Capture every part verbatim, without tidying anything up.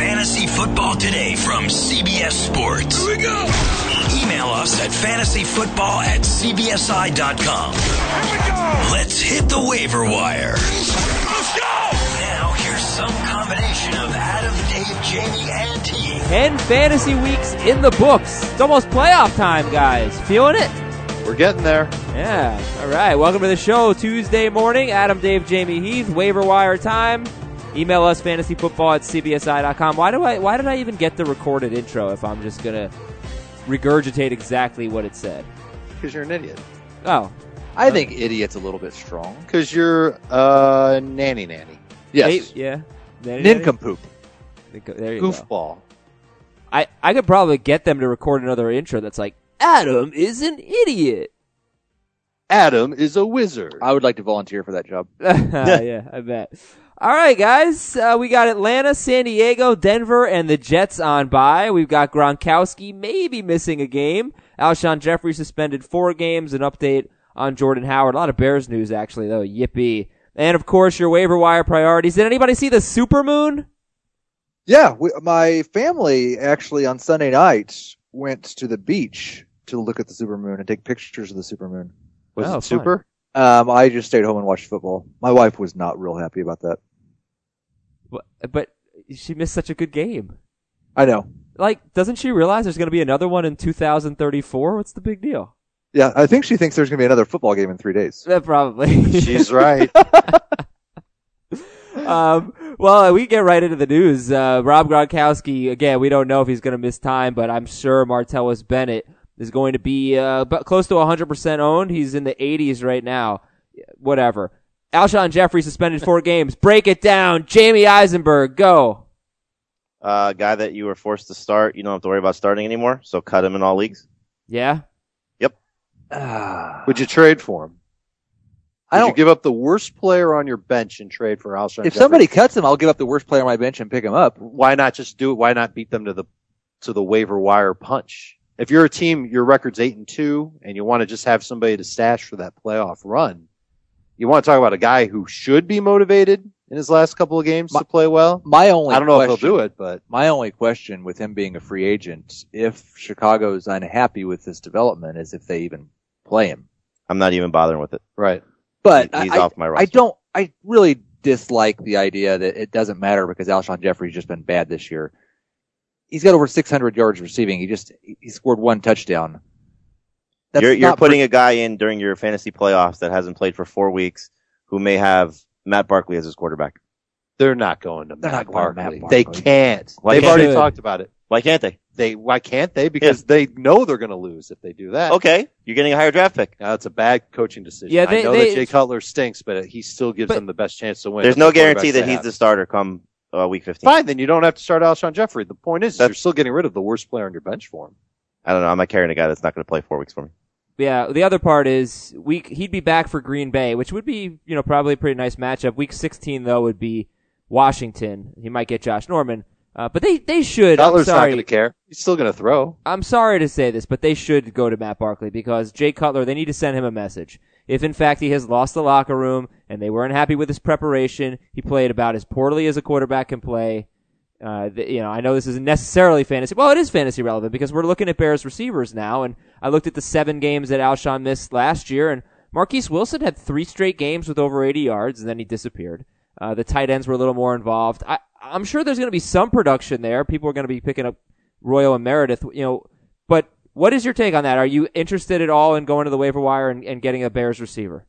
Fantasy Football Today from C B S Sports. Here we go. Email us at fantasyfootball at c b s i dot com. Here we go. Let's hit the waiver wire. Let's go. Now here's some combination of Adam, Dave, Jamie, and T. Ten fantasy weeks in the books. It's almost playoff time, guys. Feeling it? We're getting there. Yeah. All right. Welcome to the show. Tuesday morning. Adam, Dave, Jamie, Heath. Waiver wire time. Email us fantasyfootball at c b s i dot com. Why do I? Why did I even get the recorded intro if I'm just gonna regurgitate exactly what it said? Because you're an idiot. Oh, I think idiot's a little bit strong. Because you're uh nanny nanny. Yes. Hey, yeah. Nincompoop. There you go. Goofball. I I could probably get them to record another intro that's like, Adam is an idiot. Adam is a wizard. I would like to volunteer for that job. Yeah, I bet. All right, guys. Uh, we got Atlanta, San Diego, Denver, and the Jets on bye. We've got Gronkowski maybe missing a game. Alshon Jeffrey suspended four games. An update on Jordan Howard. A lot of Bears news, actually, though. Yippee. And, of course, your waiver wire priorities. Did anybody see the supermoon? Yeah, we, my family actually on Sunday night went to the beach to look at the supermoon and take pictures of the supermoon. Was Oh, it super? Um, I just stayed home and watched football. My wife was not real happy about that. But she missed such a good game. I know. Like, doesn't she realize there's going to be another one in two thousand thirty-four? What's the big deal? Yeah, I think she thinks there's going to be another football game in three days. Uh, probably. She's right. um, well, we get right into the news. Uh, Rob Gronkowski, again, we don't know if he's going to miss time, but I'm sure Martellus Bennett is going to be uh, but close to one hundred percent owned. He's in the eighties right now. Whatever. Alshon Jeffrey suspended four games. Break it down. Jamie Eisenberg, go. Uh, guy that you were forced to start, you don't have to worry about starting anymore, so cut him in all leagues. Yeah? Yep. Uh, Would you trade for him? I Would don't. you give up the worst player on your bench and trade for Alshon If Jeffrey? somebody cuts him, I'll give up the worst player on my bench and pick him up. Why not just do it? Why not beat them to the to the waiver wire punch? If you're a team, your record's eight and two, and you want to just have somebody to stash for that playoff run, you want to talk about a guy who should be motivated in his last couple of games My, to play well. My only I don't know question, if he'll do it, but my only question with him being a free agent, if Chicago's unhappy with this development, is if they even play him. I'm not even bothering with it. right. But He- he's I, off my roster. I don't. I really dislike the idea that it doesn't matter because Alshon Jeffrey's just been bad this year. He's got over six hundred yards receiving. He just he scored one touchdown. That's You're, you're not putting per- a guy in during your fantasy playoffs that hasn't played for four weeks who may have Matt Barkley as his quarterback. They're not going to They're Matt not going to Barkley. Matt They Barkley. can't. Why They've can't already they? talked about it. Why can't they? They why can't they? Because they know they're going to lose if they do that. Okay, you're getting a higher draft pick. Now, it's a bad coaching decision. Yeah, they- I know they- that Jay Cutler stinks, but he still gives But- them the best chance to win. There's if no the quarterback's guarantee that they he's have. the starter come uh, week fifteen. Fine, then you don't have to start Alshon Jeffrey. The point is, That's- you're still getting rid of the worst player on your bench for him. I don't know. I'm not carrying a guy that's not going to play four weeks for me. Yeah, the other part is week he'd be back for Green Bay, which would be, you know, probably a pretty nice matchup. Week sixteen, though, would be Washington. He might get Josh Norman. Uh, but they, they should. Cutler's I'm not sorry. going to care. He's still going to throw. I'm sorry to say this, but they should go to Matt Barkley because Jay Cutler, they need to send him a message. If in fact he has lost the locker room and they weren't happy with his preparation, he played about as poorly as a quarterback can play. Uh, the, you know, I know this isn't necessarily fantasy. Well, it is fantasy relevant because we're looking at Bears receivers now, and I looked at the seven games that Alshon missed last year, and Marquise Wilson had three straight games with over eighty yards, and then he disappeared. Uh, the tight ends were a little more involved. I, I'm sure there's going to be some production there. People are going to be picking up Royal and Meredith, you know. But what is your take on that? Are you interested at all in going to the waiver wire and, and getting a Bears receiver?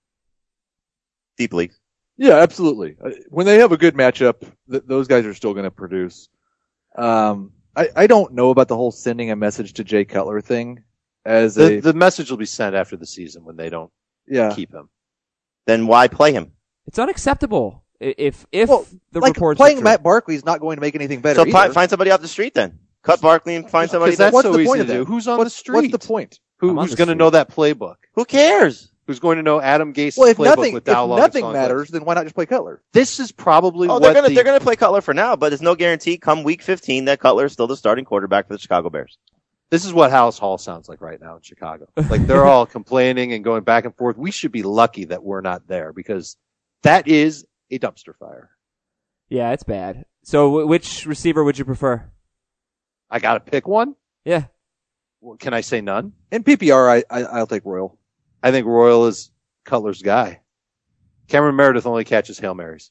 Deep leagues. Yeah, absolutely. Uh, When they have a good matchup, th- those guys are still going to produce. Um, I, I don't know about the whole sending a message to Jay Cutler thing. As The, a the message will be sent after the season when they don't yeah, keep him. Then why play him? It's unacceptable. I- If if well, the like reports playing are true. Matt Barkley is not going to make anything better. So fi- either. find somebody off the street then. Cut Barkley and find somebody. Because that's That, What's so the easy point to of do. that? Who's on what's, the street? What's the point? Who, I'm on who's the going to street. know that playbook? who cares? Who's going to know Adam Gase's Well, if playbook nothing, with if Dow nothing matters, then why not just play Cutler? This is probably Oh, what they're gonna the, they're gonna play Cutler for now, but there's no guarantee come week fifteen that Cutler is still the starting quarterback for the Chicago Bears. This is what House Hall sounds like right now in Chicago. Like they're all complaining and going back and forth. We should be lucky that we're not there because that is a dumpster fire. Yeah, it's bad. So w- which receiver would you prefer? I got to pick one. Yeah. Well, can I say none? In P P R, I, I I'll take Royal. I think Royal is Cutler's guy. Cameron Meredith only catches Hail Marys.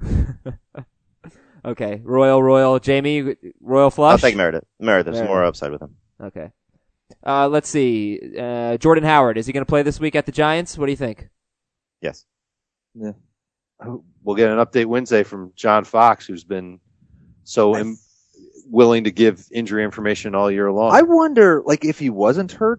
Okay. Royal, Royal. Jamie, Royal flush? I'll take Meredith. Meredith's Meredith. more upside with him. Okay. Uh, let's see. Uh, Jordan Howard, is he going to play this week at the Giants? What do you think? Yes. Yeah. We'll get an update Wednesday from John Fox, who's been so Im- willing to give injury information all year long. I wonder, like, if he wasn't hurt.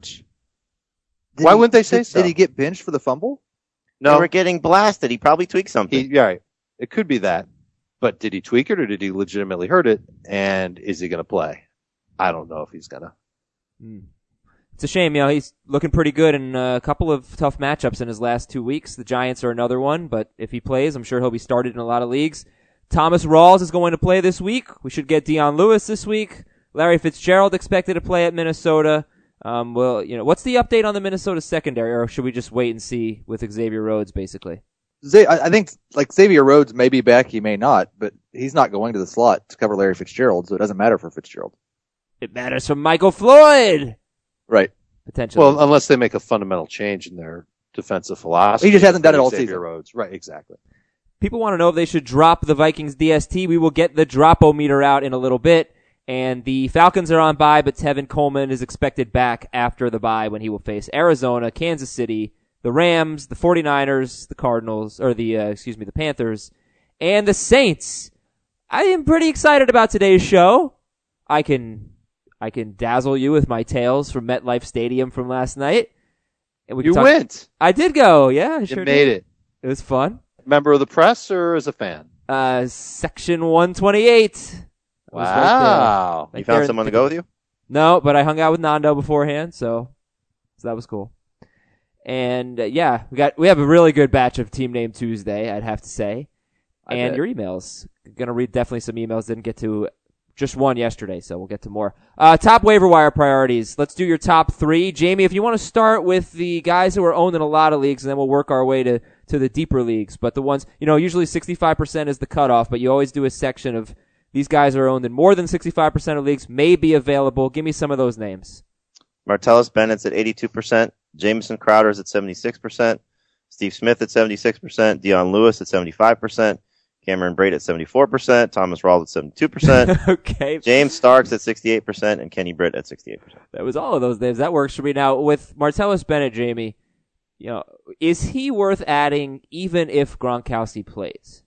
did Why he- wouldn't they say did, so? Did he get benched for the fumble? They no, were getting blasted. He probably tweaked something. he, yeah, right. It could be that. But did he tweak it or did he legitimately hurt it? And is he going to play? I don't know if he's going to. Hmm. It's a shame, you know, he's looking pretty good in a couple of tough matchups in his last two weeks. The Giants are another one, but if he plays, I'm sure he'll be started in a lot of leagues. Thomas Rawls is going to play this week. We should get Dion Lewis this week. Larry Fitzgerald expected to play at Minnesota. Um, well, you know, what's the update on the Minnesota secondary, or should we just wait and see with Xavier Rhodes, basically? Z- I I think, like, Xavier Rhodes may be back, he may not, but he's not going to the slot to cover Larry Fitzgerald, so it doesn't matter for Fitzgerald. It matters for Michael Floyd, Right. potentially. Well, unless they make a fundamental change in their defensive philosophy. He just hasn't done it all Xavier season. Rhodes. Right, exactly. People want to know if they should drop the Vikings D S T. We will get the drop-o-meter out in a little bit. And the Falcons are on bye, but Tevin Coleman is expected back after the bye when he will face Arizona, Kansas City, the Rams, the 49ers, the Cardinals, or the, uh, excuse me, the Panthers, and the Saints. I am pretty excited about today's show. I can, I can dazzle you with my tales from MetLife Stadium from last night. And we can You talk- went. I did go, yeah, I You sure made did. it. It was fun. Member of the press or as a fan? Uh, section one twenty-eight. I was right there. Wow. Right You found there. someone to go with you? No, but I hung out with Nando beforehand, so so that was cool. And uh, yeah, we got we have a really good batch of Team Name Tuesday, I'd have to say. I and bet. your emails. Gonna read definitely some emails. Didn't get to just one yesterday, so we'll get to more. Uh, top waiver wire priorities. Let's do your top three. Jamie, if you want to start with the guys who are owned in a lot of leagues, and then we'll work our way to, to the deeper leagues. But the ones, you know, usually sixty-five percent is the cutoff, but you always do a section of these guys are owned in more than sixty-five percent of leagues, may be available. Give me some of those names. Martellus Bennett's at eighty-two percent. Jamison Crowder's at seventy-six percent. Steve Smith at seventy-six percent. Dion Lewis at seventy-five percent. Cameron Braid at seventy-four percent. Thomas Rawls at seventy-two percent. Okay. James Starks at sixty-eight percent. And Kenny Britt at sixty-eight percent. That was all of those names. That works for me. Now, with Martellus Bennett, Jamie, you know, is he worth adding even if Gronkowski plays?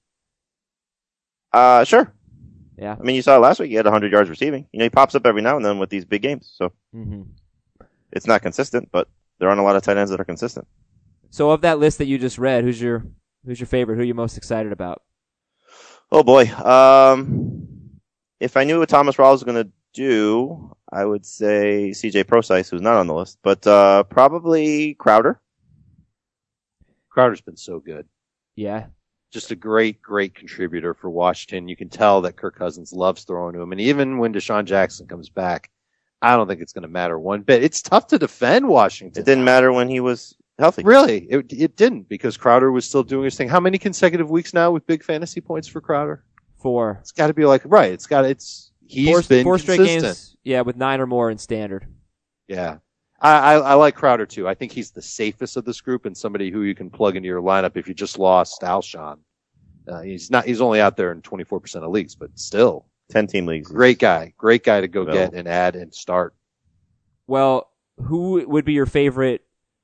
Uh, sure. Yeah. I mean, you saw it last week. He had one hundred yards receiving. You know, he pops up every now and then with these big games. So Mm-hmm. it's not consistent, but there aren't a lot of tight ends that are consistent. So, of that list that you just read, who's your who's your favorite? Who are you most excited about? Oh boy. Um, if I knew what Thomas Rawls was going to do, I would say C J Procise, who's not on the list, but uh, probably Crowder. Crowder's been so good. Yeah. Just a great, great contributor for Washington. You can tell that Kirk Cousins loves throwing to him. And even when Deshaun Jackson comes back, I don't think it's going to matter one bit. It's tough to defend Washington. It didn't matter when he was healthy. Really, it, it didn't because Crowder was still doing his thing. How many consecutive weeks now with big fantasy points for Crowder? Four. It's got to be like right. It's got it's he's four, been four straight consistent. games. Yeah, with nine or more in standard. Yeah, I, I I like Crowder too. I think he's the safest of this group and somebody who you can plug into your lineup if you just lost Alshon. Uh, he's not. He's only out there in twenty-four percent of leagues, but still, Ten team leagues. great guy. Great guy to go Well. get and add and start. Well, who would be your favorite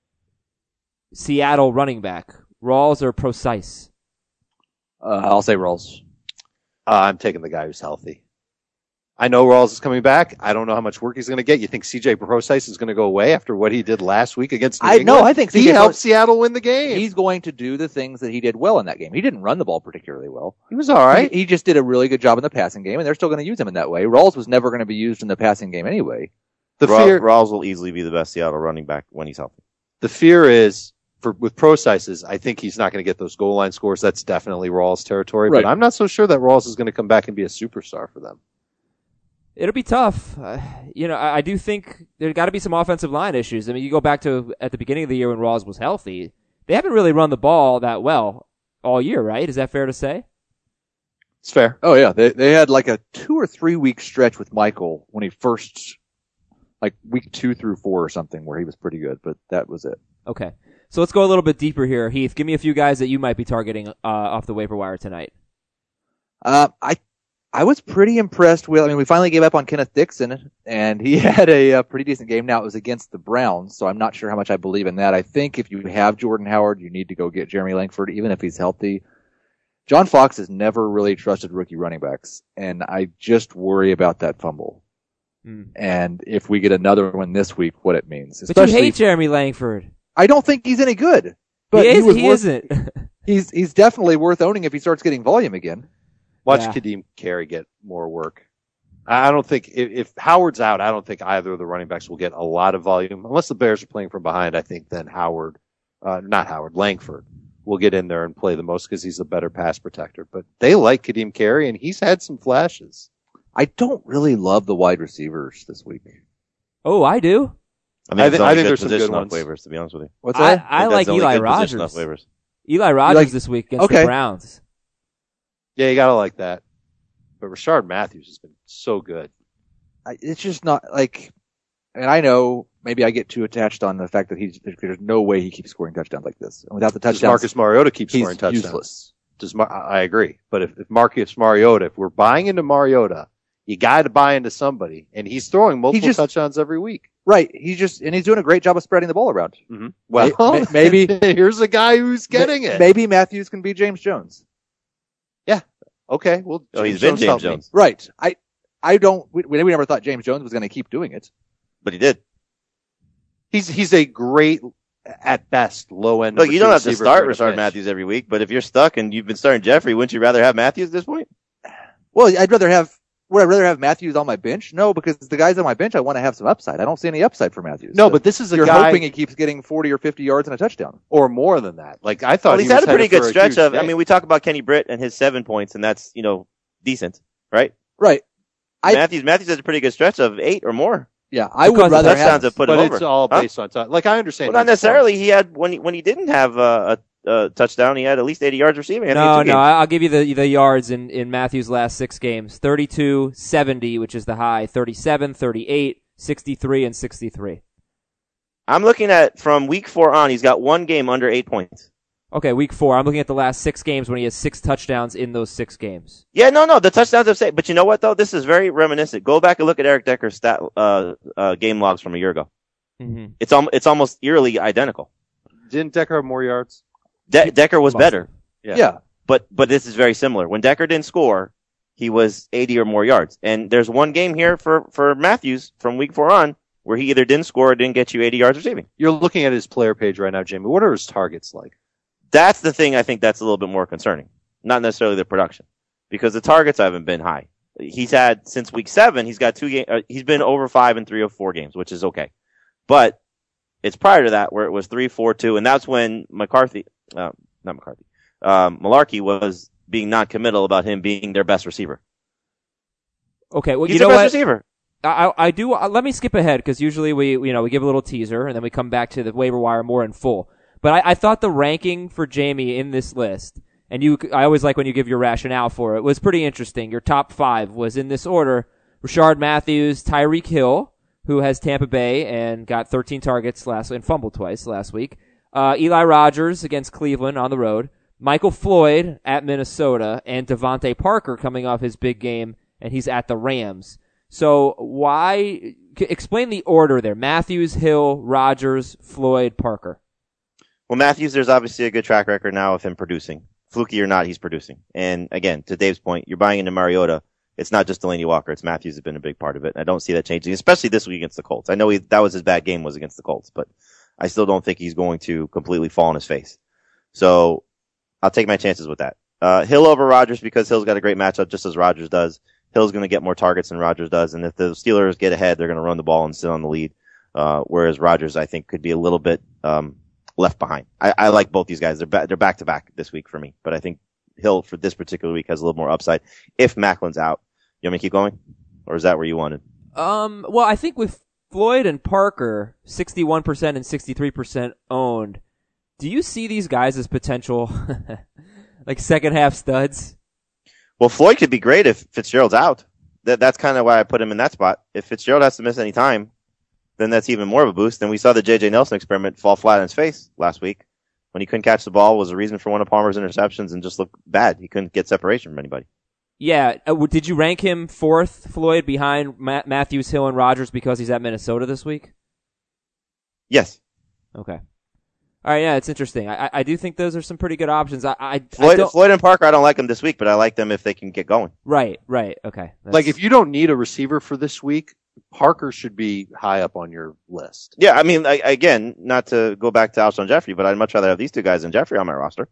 Seattle running back? Rawls or Procise? Uh, I'll say Rawls. Uh, I'm taking the guy who's healthy. I know Rawls is coming back. I don't know how much work he's going to get. You think C J Procise is going to go away after what he did last week against New I England? no, I think he C J helped Pro- Seattle win the game. He's going to do the things that he did well in that game. He didn't run the ball particularly well. he was all right. He, he just did a really good job in the passing game, and they're still going to use him in that way. Rawls was never going to be used in the passing game anyway. The Ra- fear, Rawls will easily be the best Seattle running back when he's healthy. the fear is for with Procise, I think he's not going to get those goal line scores. That's definitely Rawls territory. Right. But I'm not so sure that Rawls is going to come back and be a superstar for them. It'll be tough. Uh, you know, I, I do think there got to be some offensive line issues. I mean, you go back to at the beginning of the year when Rawls was healthy. They haven't really run the ball that well all year, right? Is that fair to say? It's fair. Oh yeah, they they had like a two or three week stretch with Michael when he first, like week two through four or something, where he was pretty good, but that was it. Okay. So let's go a little bit deeper here. Heath, give me a few guys that you might be targeting uh, off the waiver wire tonight. Uh, I I was pretty impressed with. I mean, we finally gave up on Kenneth Dixon, and he had a, a pretty decent game. Now it was against the Browns, so I'm not sure how much I believe in that. I think if you have Jordan Howard, you need to go get Jeremy Langford, even if he's healthy. John Fox has never really trusted rookie running backs, and I just worry about that fumble. Mm. And if we get another one this week, what it means. But you hate Jeremy Langford. I don't think he's any good. But he, is, he, was he worth, isn't. he's he's definitely worth owning if he starts getting volume again. Watch Yeah. Kadeem Carey get more work. I don't think if, if Howard's out, I don't think either of the running backs will get a lot of volume unless the Bears are playing from behind. I think then Howard, uh, not Howard, Langford will get in there and play the most because he's a better pass protector. But they like Kadeem Carey, and he's had some flashes. I don't really love the wide receivers this week. Oh, I do. I think, I it's thi- only I think good there's some position good off ones. waivers, to be honest with you. What's I, that? I think like that's the only Eli good position Rogers. off waivers. Eli Rogers like- this week against okay. the Browns. Yeah, you gotta like that. But Rashard Matthews has been so good. I, it's just not like, and I know maybe I get too attached on the fact that he's there's no way he keeps scoring touchdowns like this. And without the Does touchdowns, Marcus Mariota keep he's scoring touchdowns? useless. Does Mar- I agree. But if, if Marcus Mariota, if we're buying into Mariota, you got to buy into somebody, and he's throwing multiple just- touchdowns every week. Right. He's just, and he's doing a great job of spreading the ball around. Mm-hmm. Well, May- may- maybe here's a guy who's getting it. Maybe Matthews can be James Jones. Okay, well, Oh, he's James been Jones James helped me. Jones. Right. I, I don't, we, we never thought James Jones was going to keep doing it. But he did. He's he's a great, at best, low end. Look, you don't have to start Richard Rashard Matthews every week, but if you're stuck and you've been starting Jeffrey, wouldn't you rather have Matthews at this point? Well, I'd rather have, would I rather have Matthews on my bench? No, because the guys on my bench, I want to have some upside. I don't see any upside for Matthews. No, but this is a You're guy, hoping he keeps getting forty or fifty yards and a touchdown. or more than that. Like I thought, Well, he he's had was a pretty headed good for stretch huge of, I day. mean, we talk about Kenny Britt and his seven points, and that's, you know, decent, right? Right. I- Matthews, Matthews has a pretty good stretch of eight or more. Yeah, I would Because rather touchdowns have, have put but him over. it's all Huh? based on time. Like I understand. Well, not his necessarily. points. He had when he when he didn't have uh, a, a touchdown, he had at least eighty yards receiving. I think, No, in two no, games. I'll give you the the yards in, in Matthews' last six games. thirty-two, seventy, which is the high, thirty-seven, thirty-eight, sixty-three, and sixty-three. I'm looking at from week four on. He's got one game under eight points. Okay, week four. I'm looking at the last six games when he has six touchdowns in those six games. Yeah, no, no, the touchdowns have saved. But you know what though? This is very reminiscent. Go back and look at Eric Decker's stat uh, uh, game logs from a year ago. Mm-hmm. It's al- it's almost eerily identical. Didn't Decker have more yards? De- Decker was Must better, Yeah. yeah. but but this is very similar. When Decker didn't score, he was eighty or more yards. And there's one game here for for Matthews from week four on where he either didn't score or didn't get you eighty yards receiving. You're looking at his player page right now, Jamie. What are his targets like? That's the thing I think that's a little bit more concerning. Not necessarily the production, because the targets haven't been high. He's had since week seven. He's got two games. Uh, he's been over five in three or four games, which is okay. But it's prior to that where it was three, four, two, and that's when McCarthy, uh, not McCarthy, um, Malarkey was being non-committal about him being their best receiver. Okay, well, He's you their know best what? receiver. I, I do. Uh, let me skip ahead because usually we, you know, we give a little teaser and then we come back to the waiver wire more in full. But I, I thought the ranking for Jamie in this list, and you, I always like when you give your rationale for it, was pretty interesting. Your top five was in this order: Rashard Matthews, Tyreek Hill, who has Tampa Bay and got thirteen targets last and fumbled twice last week. Uh, Eli Rogers against Cleveland on the road. Michael Floyd at Minnesota, and Devontae Parker coming off his big game, and he's at the Rams. So why, explain the order there. Matthews, Hill, Rogers, Floyd, Parker. Well, Matthews, there's obviously a good track record now of him producing. Fluky or not, he's producing. And again, to Dave's point, you're buying into Mariota. It's not just Delaney Walker. It's Matthews has been a big part of it. And I don't see that changing, especially this week against the Colts. I know he, that was his bad game was against the Colts, but I still don't think he's going to completely fall on his face. So I'll take my chances with that. Uh, Hill over Rodgers because Hill's got a great matchup just as Rodgers does. Hill's going to get more targets than Rodgers does. And if the Steelers get ahead, they're going to run the ball and sit on the lead. Uh, whereas Rodgers, I think, could be a little bit, um, left behind. I, I like both these guys. They're ba- they're back to back this week for me, but I think Hill for this particular week has a little more upside if Macklin's out. You want me to keep going, or is that where you wanted? Um, well, I think with Floyd and Parker, sixty-one percent and sixty-three percent owned, do you see these guys as potential, like second half studs? Well, Floyd could be great if Fitzgerald's out. That that's kind of why I put him in that spot. If Fitzgerald has to miss any time, then that's even more of a boost. And we saw the J J Nelson experiment fall flat on his face last week when he couldn't catch the ball. Was a reason for one of Palmer's interceptions and just looked bad. He couldn't get separation from anybody. Yeah, uh, did you rank him fourth, Floyd, behind Ma- Matthews, Hill, and Rodgers because he's at Minnesota this week? Yes. Okay. All right, yeah, it's interesting. I, I do think those are some pretty good options. I, I, Floyd, I Floyd and Parker, I don't like them this week, but I like them if they can get going. Right, right, okay. That's... Like if you don't need a receiver for this week, Parker should be high up on your list. Yeah, I mean, I, again, not to go back to Alshon Jeffrey, but I'd much rather have these two guys than Jeffrey on my roster.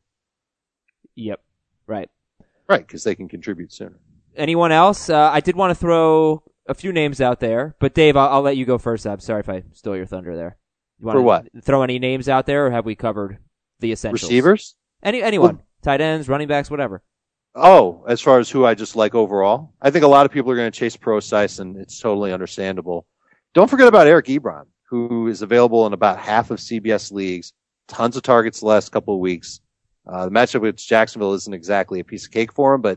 Yep, right. Right, because they can contribute sooner. Anyone else? Uh, I did want to throw a few names out there, but Dave, I'll, I'll let you go first. I'm sorry if I stole your thunder there. You For what? Throw any names out there, or have we covered the essentials? Receivers? Any anyone? Well, tight ends, running backs, whatever. Oh, as far as who I just like overall, I think a lot of people are going to chase Procise, and it's totally understandable. Don't forget about Eric Ebron, who is available in about half of C B S leagues. Tons of targets the last couple of weeks. Uh, the matchup with Jacksonville isn't exactly a piece of cake for him, but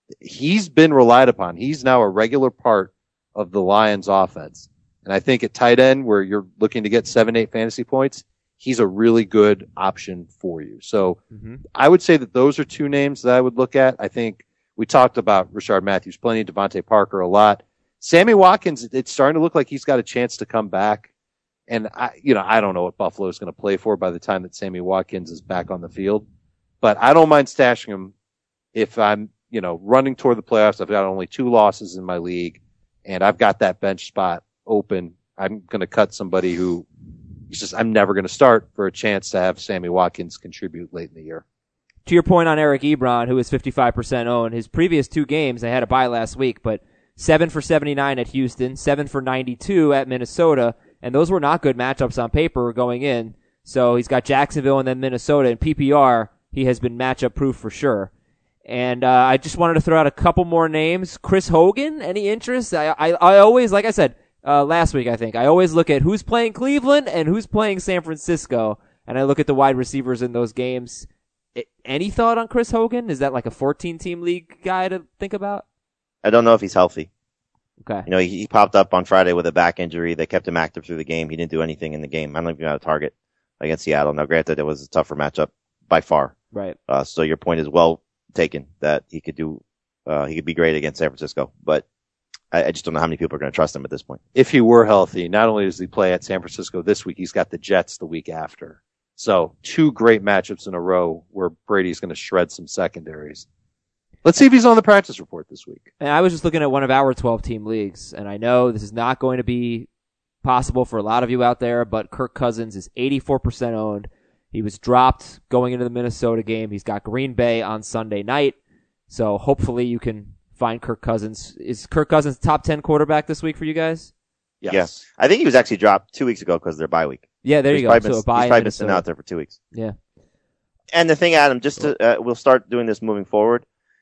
he's been relied upon. He's now a regular part of the Lions offense. And I think at tight end, where you're looking to get seven, eight fantasy points, he's a really good option for you. So mm-hmm. I would say that those are two names that I would look at. I think we talked about Rashard Matthews plenty, Devontae Parker a lot. Sammy Watkins, it's starting to look like he's got a chance to come back. And I, you know, I don't know what Buffalo is going to play for by the time that Sammy Watkins is back on the field, but I don't mind stashing him if I'm, you know, running toward the playoffs. I've got only two losses in my league and I've got that bench spot open. I'm going to cut somebody who he's just, I'm never going to start for a chance to have Sammy Watkins contribute late in the year. To your point on Eric Ebron, who is fifty-five percent owned, his previous two games, they had a bye last week, but seven for seventy-nine at Houston, seven for ninety-two at Minnesota, and those were not good matchups on paper going in. So he's got Jacksonville and then Minnesota. In P P R, he has been matchup proof for sure. And uh, I just wanted to throw out a couple more names. Chris Hogan, any interest? I, I, I always, like I said, uh, last week I think, I always look at who's playing Cleveland and who's playing San Francisco, and I look at the wide receivers in those games. It, any thought on Chris Hogan? Is that like a fourteen-team league guy to think about? I don't know if he's healthy. Okay. You know, he, he popped up on Friday with a back injury. They kept him active through the game. He didn't do anything in the game. I don't think he got a target against Seattle. Now, granted, it was a tougher matchup by far. Right. Uh, so your point is well taken that he could do, uh, he could be great against San Francisco, but I, I just don't know how many people are going to trust him at this point. If he were healthy, not only does he play at San Francisco this week, he's got the Jets the week after. So two great matchups in a row where Brady's going to shred some secondaries. Let's see if he's on the practice report this week. And I was just looking at one of our twelve-team leagues, and I know this is not going to be possible for a lot of you out there, but Kirk Cousins is eighty-four percent owned. He was dropped going into the Minnesota game. He's got Green Bay on Sunday night, so hopefully you can find Kirk Cousins. Is Kirk Cousins top ten quarterback this week for you guys? Yes. yes. I think he was actually dropped two weeks ago because of their bye week. Yeah, there he's you go. Been, so a bye he's probably been sitting out there for two weeks. Yeah. And the thing, Adam, just to, uh, we'll start doing this moving forward,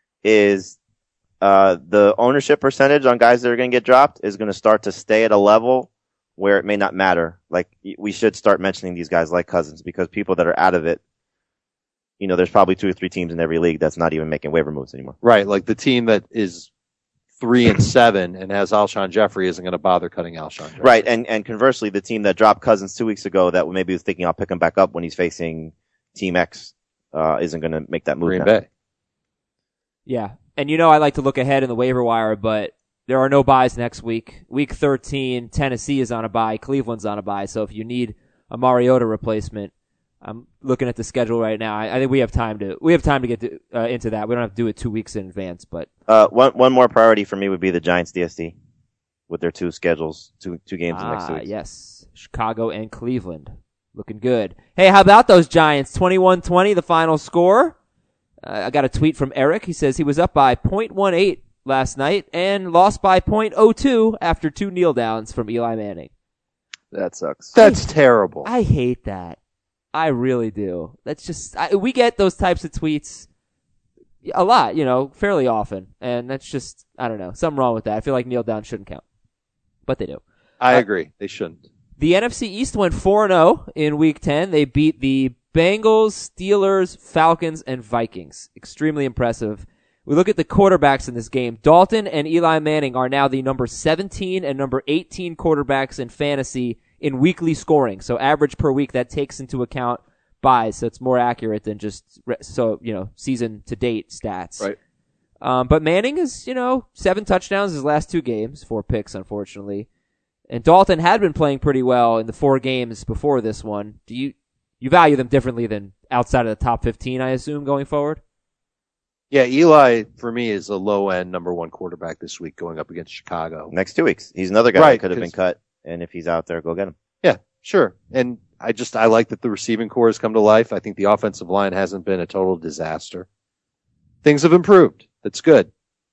is uh, the ownership percentage on guys that are going to get dropped is going to start to stay at a level where it may not matter. Like, we should start mentioning these guys like Cousins because people that are out of it, you know, there's probably two or three teams in every league that's not even making waiver moves anymore. Right, like the team that is three and seven and has Alshon Jeffrey isn't going to bother cutting Alshon Jeffrey. Right, and, and conversely, the team that dropped Cousins two weeks ago that maybe was thinking I'll pick him back up when he's facing Team X uh, isn't going to make that move Green now. Bay. Yeah, and you know I like to look ahead in the waiver wire, but there are no buys next week. Week thirteen, Tennessee is on a bye, Cleveland's on a bye, so if you need a Mariota replacement, I'm looking at the schedule right now. I, I think we have time to we have time to get to, uh, into that. We don't have to do it two weeks in advance, but uh, one one more priority for me would be the Giants D S D with their two schedules, two two games ah, in the next two weeks. Yes, Chicago and Cleveland, looking good. Hey, how about those Giants? twenty-one twenty, the final score. Uh, I got a tweet from Eric. He says he was up by point one eight last night and lost by point oh two after two kneel downs from Eli Manning. That sucks. That's terrible. I hate that. I really do. That's just, I, we get those types of tweets a lot, you know, fairly often. And that's just, I don't know, something wrong with that. I feel like kneel down shouldn't count. But they do. I uh, agree. They shouldn't. The N F C East went four and oh in week ten. They beat the Bengals, Steelers, Falcons, and Vikings. Extremely impressive. We look at the quarterbacks in this game. Dalton and Eli Manning are now the number seventeen and number eighteen quarterbacks in fantasy in weekly scoring. So average per week, that takes into account buys, so it's more accurate than just so you know season to date stats. Right. Um, but Manning is you know seven touchdowns his last two games, four picks, unfortunately. And Dalton had been playing pretty well in the four games before this one. Do you you value them differently than outside of the top fifteen? I assume going forward. Yeah, Eli for me is a low end number one quarterback this week going up against Chicago. Next two weeks, he's another guy Right, that could have been 'cause- cut, and if he's out there, go get him. Yeah, sure. And I just I like that the receiving core has come to life. I think the offensive line hasn't been a total disaster. Things have improved. That's good.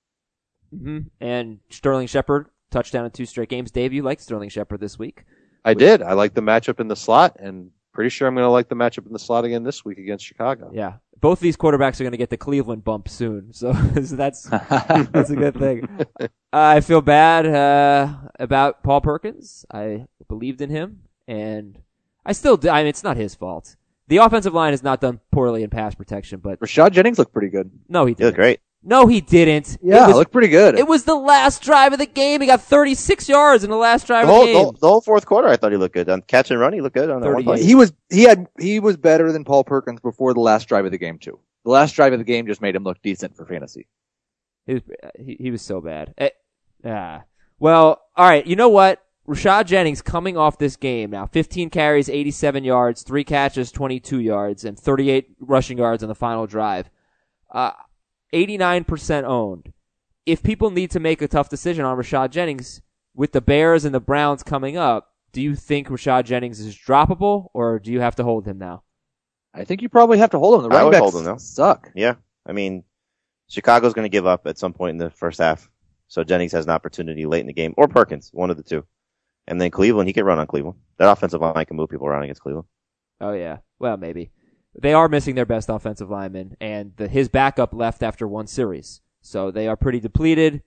Mm-hmm. And Sterling Shepard touchdown in two straight games. Dave, you liked Sterling Shepard this week. I did. I like the matchup in the slot, and pretty sure I'm going to like the matchup in the slot again this week against Chicago. Yeah, both these quarterbacks are going to get the Cleveland bump soon, so, so that's that's a good thing. Uh, I feel bad uh, about Paul Perkins. I believed in him, and I still do. I mean, it's not his fault. The offensive line has not done poorly in pass protection, but Rashad Jennings looked pretty good. no, he He didn't. looked great. No, he didn't. Yeah, it was, looked pretty good. it was the last drive of the game. He got thirty-six yards in the last drive The of whole, the the, game. whole, the whole fourth quarter, I thought he looked good. On catch and run, he looked good on that one thirty-eight. play. he was he had he was better than Paul Perkins before the last drive of the game too. The last drive of the game just made him look decent for fantasy. He was, he, he was so bad. Eh, ah. Well, all right. You know what? Rashad Jennings coming off this game now. fifteen carries, eighty-seven yards, three catches, twenty-two yards, and thirty-eight rushing yards on the final drive. Uh, eighty-nine percent owned. If people need to make a tough decision on Rashad Jennings with the Bears and the Browns coming up, do you think Rashad Jennings is droppable, or do you have to hold him now? I think you probably have to hold him. The I running would backs hold him, though. suck. Yeah, I mean, Chicago's going to give up at some point in the first half, so Jennings has an opportunity late in the game, or Perkins, one of the two. And then Cleveland, he can run on Cleveland. That offensive line can move people around against Cleveland. Oh, yeah. Well, maybe. They are missing their best offensive lineman, and the, his backup left after one series. So they are pretty depleted.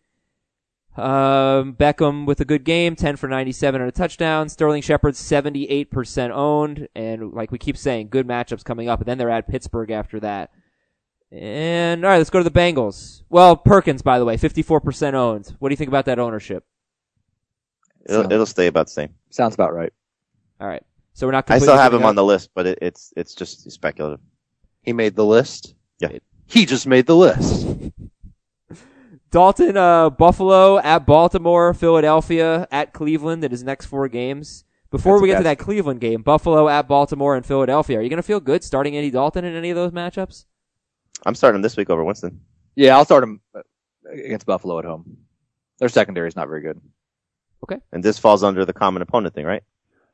Um, Beckham with a good game, ten for ninety-seven and a touchdown. Sterling Shepard, seventy-eight percent owned. And like we keep saying, good matchups coming up. And then they're at Pittsburgh after that. And all right, let's go to the Bengals. Well, Perkins, by the way, fifty-four percent owned. What do you think about that ownership? It'll, So- it'll stay about the same. Sounds about right. All right. So we're not I completely still have him giving on up- the list, but it, it's it's just speculative. He made the list. Yeah. He just made the list. Dalton, uh, Buffalo, at Baltimore, Philadelphia, at Cleveland in his next four games. Before That's we a get to bad- that Cleveland game, Buffalo, at Baltimore, and Philadelphia, are you going to feel good starting Andy Dalton in any of those matchups? I'm starting him this week over Winston. Yeah, I'll start him uh, against Buffalo at home. Their secondary is not very good. And this falls under the common opponent thing, right?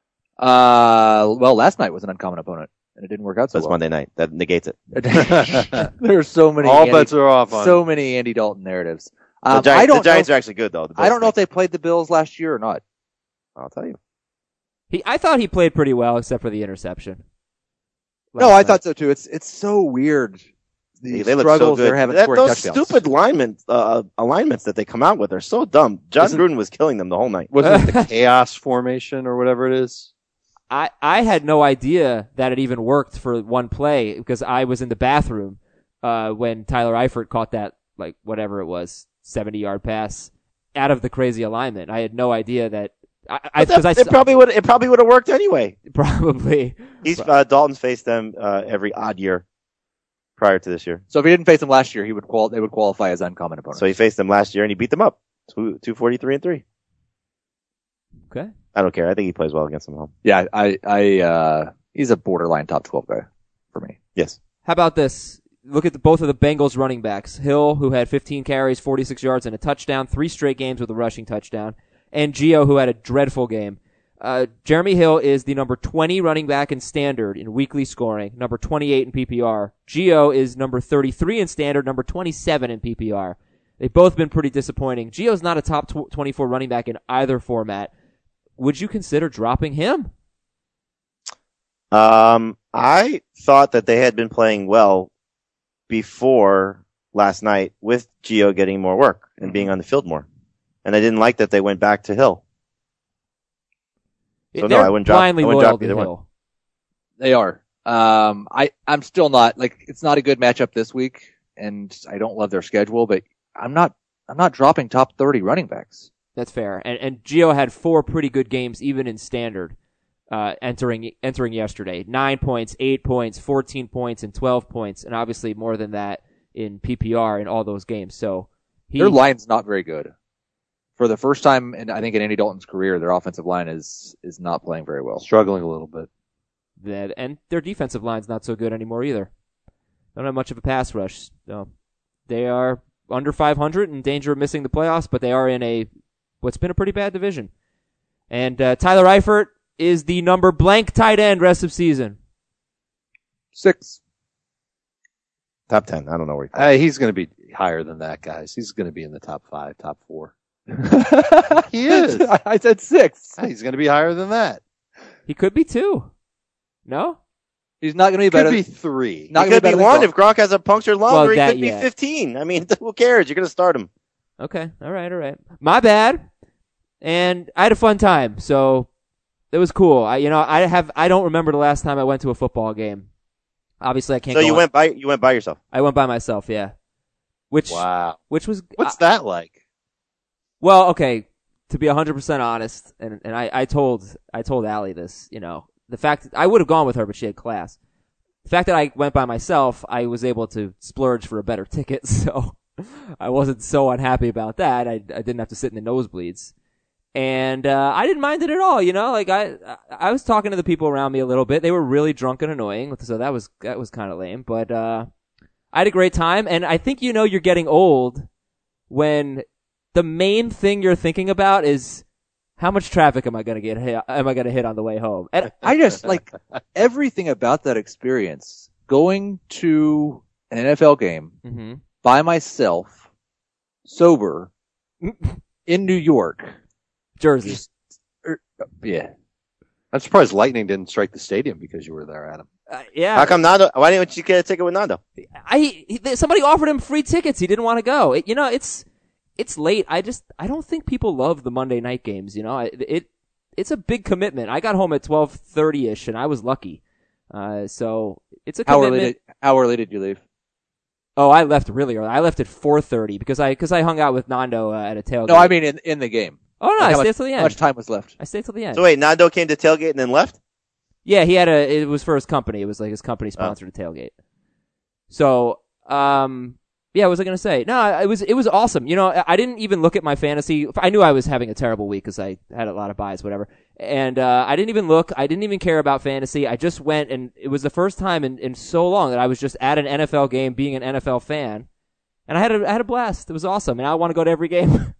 Uh, well, last night was an uncommon opponent, and it didn't work out so That's well. Monday night. That negates it. There's so many All Andy, bets are off on so many Andy Dalton narratives. The, Um, Gi- I don't the Giants know, are actually good, though. The I don't know if Bills they played the Bills last year or not. stink. I'll tell you. He, I thought he played pretty well, except for the interception. No, last I night. thought so too. It's it's so weird. The They, they look so struggles good. they're having That- scoring those touchdowns. stupid linemen, uh, alignments that they come out with are so dumb. John Isn't- Gruden was killing them the whole night. Wasn't it the chaos formation or whatever it is? I, I had no idea that it even worked for one play because I was in the bathroom uh, when Tyler Eifert caught that, like, whatever it was, seventy-yard pass out of the crazy alignment. I had no idea that. I, I, But cause that- I it probably would. It probably would have worked anyway. probably. He's uh, Dalton's faced them uh, every odd year prior to this year. So if he didn't face them last year, he would qual- they would qualify as uncommon opponents. So he faced them last year and he beat them up. Two two forty three and three. Okay. I don't care. I think he plays well against them at home. yeah, I I uh he's a borderline top twelve guy for me. Yes. How about this? Look at the, both of the Bengals running backs. Hill, who had fifteen carries, forty-six yards, and a touchdown, three straight games with a rushing touchdown. And Gio, who had a dreadful game. Uh, Jeremy Hill is the number twenty running back in standard in weekly scoring, number twenty-eight in P P R. Gio is number thirty-three in standard, number twenty-seven in P P R. They've both been pretty disappointing. Gio's not a top tw- twenty-four running back in either format. Would you consider dropping him? Um, I thought that they had been playing well before last night with Gio getting more work and being on the field more. And I didn't like that they went back to Hill. So no, They're I wouldn't drop- blindly I wouldn't loyal drop to either one. Hill. They are. Um, I I'm still not like it's not a good matchup this week. and I don't love their schedule, but I'm not I'm not dropping top thirty running backs. That's fair. And and Gio had four pretty good games, even in standard, uh, entering entering yesterday. Nine points, eight points, fourteen points, and twelve points, and obviously more than that in P P R in all those games. So he, their line's not very good. For the first time, in, I think in Andy Dalton's career, their offensive line is is not playing very well. Struggling a little bit. That, and their defensive line's not so good anymore either. Don't have much of a pass rush. So they are under five hundred in danger of missing the playoffs, but they are in a what's been a pretty bad division. And uh, Tyler Eifert is the number blank tight end rest of season. Six. Top ten. I don't know where he's Uh, he's going to be higher than that, guys. He's going to be in the top five, top four. He is. I said six. He's going to be higher than that. He could be two. No? He's not going to be Could better. be three. Not It gonna could be better than one. Gronk. If Gronk has a punctured lung, Well, or he that, could be yeah. fifteen. I mean, who cares? You're going to start him. Okay. All right. All right. My bad. And I had a fun time, so it was cool. I, you know, I have, I don't remember the last time I went to a football game. Obviously, I can't. So go you on- went by you went by yourself. I went by myself. Yeah. Which, Wow. which was What's that like? Well, okay, to be one hundred percent honest, and, and I, I told, I told Allie this, you know, the fact that I would have gone with her, but she had class. The fact that I went by myself, I was able to splurge for a better ticket, so I wasn't so unhappy about that. I, I didn't have to sit in the nosebleeds. And, uh, I didn't mind it at all, you know, like I, I was talking to the people around me a little bit. They were really drunk and annoying, so that was, that was kind of lame, but, uh, I had a great time, and I think you know you're getting old when the main thing you're thinking about is how much traffic am I going to get hit, am I going to hit on the way home? And I just like everything about that experience. Going to an N F L game mhm. by myself, sober, in New York. Jersey. Just, er, yeah. I'm surprised lightning didn't strike the stadium because you were there, Adam. Uh, yeah. How come Nando? Why didn't you get a ticket with Nando? I he, somebody offered him free tickets. He didn't want to go. It, you know, it's it's late. I just I don't think people love the Monday night games. You know, I, it it's a big commitment. I got home at twelve thirty ish, and I was lucky. Uh, so it's a How commitment. early, did, how early did you leave? Oh, I left really early. I left at four thirty because I because I hung out with Nando uh, at a tailgate. No, I mean in, in the game. oh no, Like, I how stayed much, till the how end. much time was left? I stayed till the end. So wait, Nando came to tailgate and then left? Yeah, he had a. It was for his company. It was like his company sponsored a tailgate. So, um, yeah, what was I gonna say? No, it was it was awesome. You know, I I didn't even look at my fantasy. I knew I was having a terrible week because I had a lot of buys, whatever. And uh, I didn't even look. I didn't even care about fantasy. I just went, and it was the first time in, in so long that I was just at an N F L game, being an N F L fan, and I had a I had a blast. It was awesome, and I want to go to every game.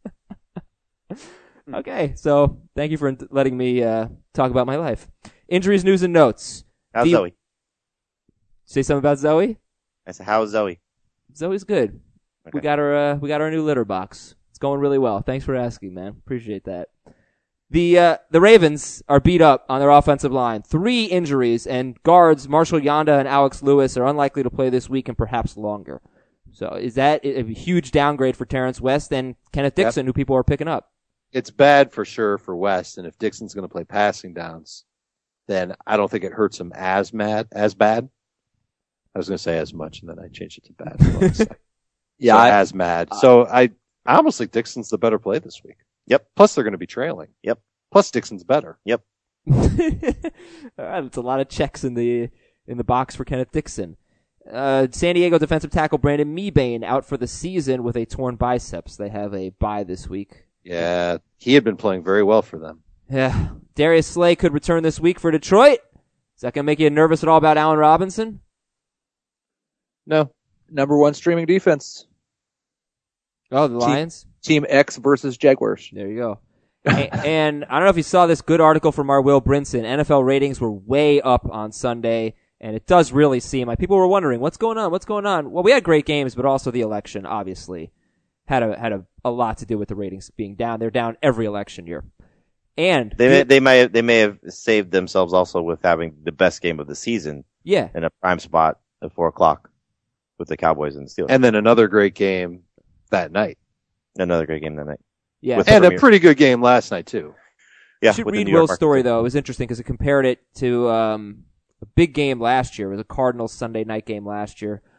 Okay, so thank you for letting me uh, talk about my life. Injuries, news, and notes. How's The- Zoe? Say something about Zoe. I said, how's Zoe? Zoe's good. We Okay. got our uh, we got our new litter box. It's going really well. Thanks for asking, man. Appreciate that. The uh, the Ravens are beat up on their offensive line. Three injuries, and guards Marshall Yanda and Alex Lewis are unlikely to play this week and perhaps longer. So is that a huge downgrade for Terrence West and Kenneth Dixon, who people are picking up? It's bad for sure for West, and if Dixon's going to play passing downs, then I don't think it hurts him as mad as bad. I was going to say as much, and then I changed it to bad. Yeah, so I- as mad. So I, I almost think Dixon's the better play this week. Yep. Plus they're going to be trailing. Yep. Plus Dixon's better. Yep. All right, that's a lot of checks in the in the box for Kenneth Dixon. Uh, San Diego defensive tackle Brandon Mebane out for the season with a torn biceps. They have a bye this week. Yeah, he had been playing very well for them. Yeah, Darius Slay could return this week for Detroit. Is that going to make you nervous at all about Allen Robinson? No. number one streaming defense. Oh, the Team- Lions? Team X versus Jaguars. There you go. and, and I don't know if you saw this good article from our Will Brinson. N F L ratings were way up on Sunday, and it does really seem like people were wondering, what's going on? What's going on? Well, we had great games, but also the election, obviously, had a had a, a lot to do with the ratings being down. They're down every election year. And They may, they may have, they may have saved themselves also with having the best game of the season yeah, in a prime spot at four o'clock with the Cowboys and the Steelers. And then another great game that night. Another great game that night. yeah. With- And a Premier. pretty good game last night too. Yeah, You should with the read New York Will's market. story, though. It was interesting because it compared it to um, a big game last year. It was a Cardinals Sunday night game last year.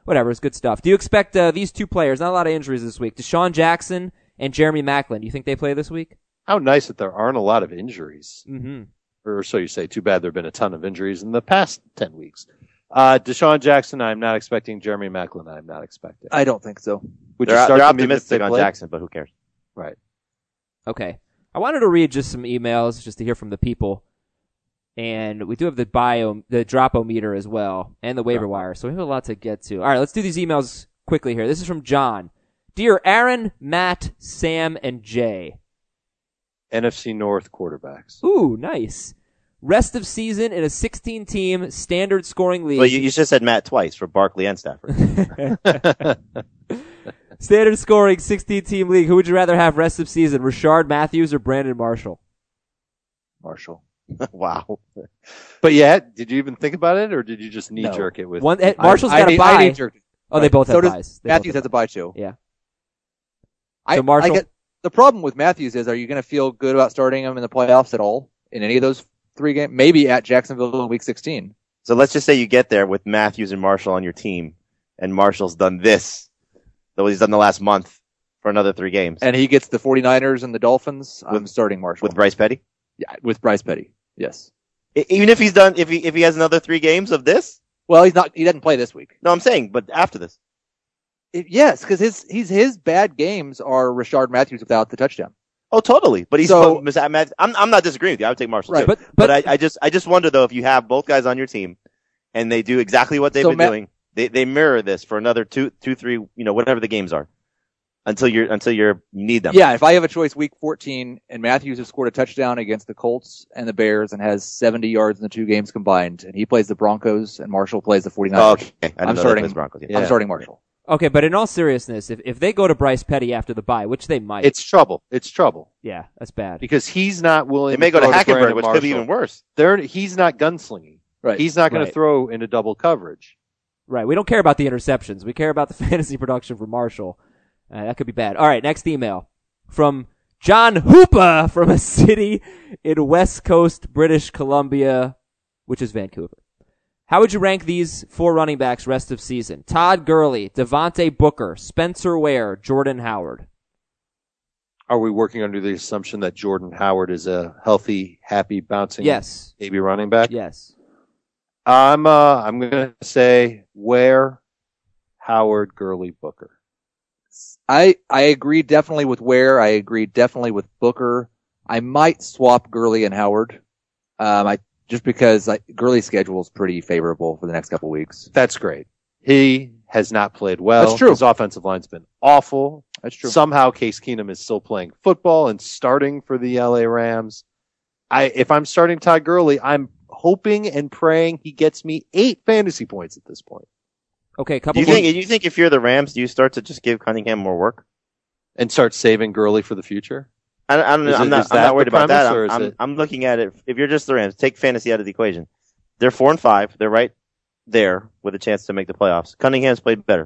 whatever, it's good stuff. Do you expect uh, these two players, not a lot of injuries this week, Deshaun Jackson and Jeremy Maclin, do you think they play this week? How nice that there aren't a lot of injuries. Mm-hmm. Or so you say. Too bad there have been a ton of injuries in the past ten weeks. Uh, Deshaun Jackson, I'm not expecting. Jeremy Maclin, I'm not expecting. I don't think so. Would they're you start they're them even if optimistic they on play? Jackson, but who cares? Right. Okay. I wanted to read just some emails just to hear from the people. And we do have the bio, the drop-o-meter as well, and the waiver wire, so we have a lot to get to. All right, let's do these emails quickly here. This is from John. Dear Aaron, Matt, Sam, and Jay. N F C North quarterbacks. Ooh, nice. Rest of season in a sixteen-team standard scoring league. Well, you, you just said Matt twice for Barkley and Stafford. Standard scoring sixteen-team league. Who would you rather have rest of season, Rashard Matthews or Brandon Marshall? Marshall. Wow. But yeah, did you even think about it, or did you just knee No. jerk it with? One, eh, Marshall's I- got I a need- I bye. need jerk- Oh, they Right. both So have does buys. They Matthews both has a bye too. Yeah. I, So Marshall- I get, the problem with Matthews is, are you going to feel good about starting him in the playoffs at all in any of those three games? Maybe at Jacksonville in Week sixteen. So let's just say you get there with Matthews and Marshall on your team, and Marshall's done this, what he's done the last month for another three games. And he gets the 49ers and the Dolphins. I'm starting Marshall. With Bryce Petty? Yeah, with Bryce Petty. Yes. I- Even if he's done, if he, if he has another three games of this? Well, he's not, he doesn't play this week. No, I'm saying, but after this. It- yes, because his, he's, his bad games are Rashard Matthews without the touchdown. Oh, totally. But he's, So- put, I'm, I'm not disagreeing with you. I would take Marshall Right, too. but- But, but- I, I just, I just wonder though, if you have both guys on your team and they do exactly what they've So been Matt- doing, they, they mirror this for another two, two, three, you know, whatever the games are until you're, until you're, you need them. Yeah, if I have a choice week fourteen and Matthews has scored a touchdown against the Colts and the Bears and has seventy yards in the two games combined, and he plays the Broncos and Marshall plays the 49ers. Oh, okay. I didn't I'm know that starting, plays Broncos. Yeah. Yeah. I'm starting Marshall. Okay, but in all seriousness, if, if they go to Bryce Petty after the bye, which they might, It's trouble. It's trouble yeah, that's bad. because he's not willing. They may go to throw Hackenberg, Brandon which could be Marshall. even worse. They're, he's not gunslinging. Right. He's not going Right. to throw into double coverage. Right. We don't care about the interceptions. We care about the fantasy production for Marshall. Uh, that could be bad. All right. Next email from John Hoopa from a city in West Coast, British Columbia, which is Vancouver. How would you rank these four running backs rest of season? Todd Gurley, Devontae Booker, Spencer Ware, Jordan Howard. Are we working under the assumption that Jordan Howard is a healthy, happy, bouncing Yes. baby running back? Yes. I'm uh I'm gonna say Ware, Howard, Gurley, Booker. I, I agree definitely with Ware. I agree definitely with Booker. I might swap Gurley and Howard. Um, I, just because I, Gurley's schedule is pretty favorable for the next couple weeks. That's great. He has not played well. That's true. His offensive line's been awful. That's true. Somehow Case Keenum is still playing football and starting for the L A Rams. I if I'm starting Todd Gurley, I'm hoping and praying he gets me eight fantasy points at this point. Okay. Do Couple you more. think, do you think if you're the Rams, do you start to just give Cunningham more work? And start saving Gurley for the future. I, I don't know. Is I'm it- not, is I'm that not worried the about that. premise, or I'm, is I'm, it- I'm looking at it. If you're just the Rams, take fantasy out of the equation. They're four and five. They're right there with a chance to make the playoffs. Cunningham's played better.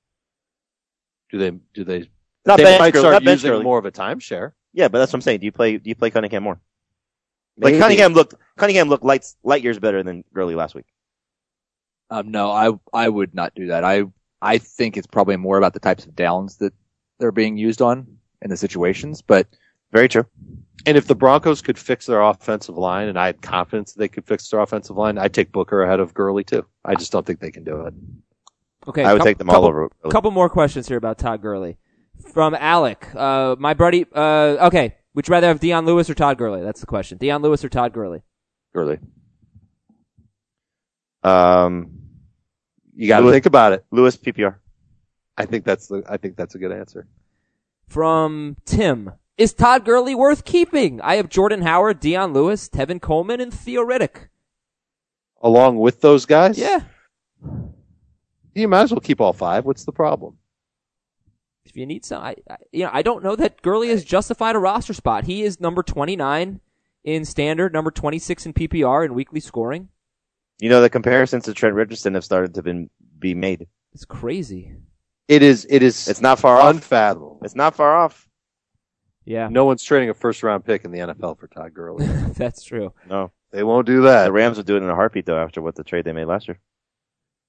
Do they do they Not they bench might Gurley, start not bench using Gurley. more of a timeshare. Yeah, but that's what I'm saying. Do you play? Do you play Cunningham more? Like Maybe. Cunningham looked. Cunningham looked light light years better than Gurley last week. Um, no, I, I would not do that. I, I think it's probably more about the types of downs that they're being used on in the situations, but Very true. And if the Broncos could fix their offensive line, and I had confidence that they could fix their offensive line, I'd take Booker ahead of Gurley too. I just don't think they can do it. Okay. I would coup- take them all couple, over. Gurley. couple more questions here about Todd Gurley. From Alec. Uh, my buddy, uh, okay. Would you rather have Deion Lewis or Todd Gurley? That's the question. Deion Lewis or Todd Gurley? Gurley. Um, You got to Lewis- think about it. Lewis P P R. I think that's the. I think that's a good answer. From Tim. Is Todd Gurley worth keeping? I have Jordan Howard, Deion Lewis, Tevin Coleman, and Theo Riddick. Along with those guys, Yeah. you might as well keep all five. What's the problem? If you need some, I, I, you know, I don't know that Gurley has justified a roster spot. He is number twenty-nine in standard, number twenty-six in P P R in weekly scoring. You know, the comparisons to Trent Richardson have started to been, be made. It's crazy. It is. It is. It's not far off. unfathomable. It's not far off. Yeah, No one's trading a first round pick in the N F L for Todd Gurley. that's true. No. They won't do that. The Rams would do it in a heartbeat, though, after what the trade they made last year.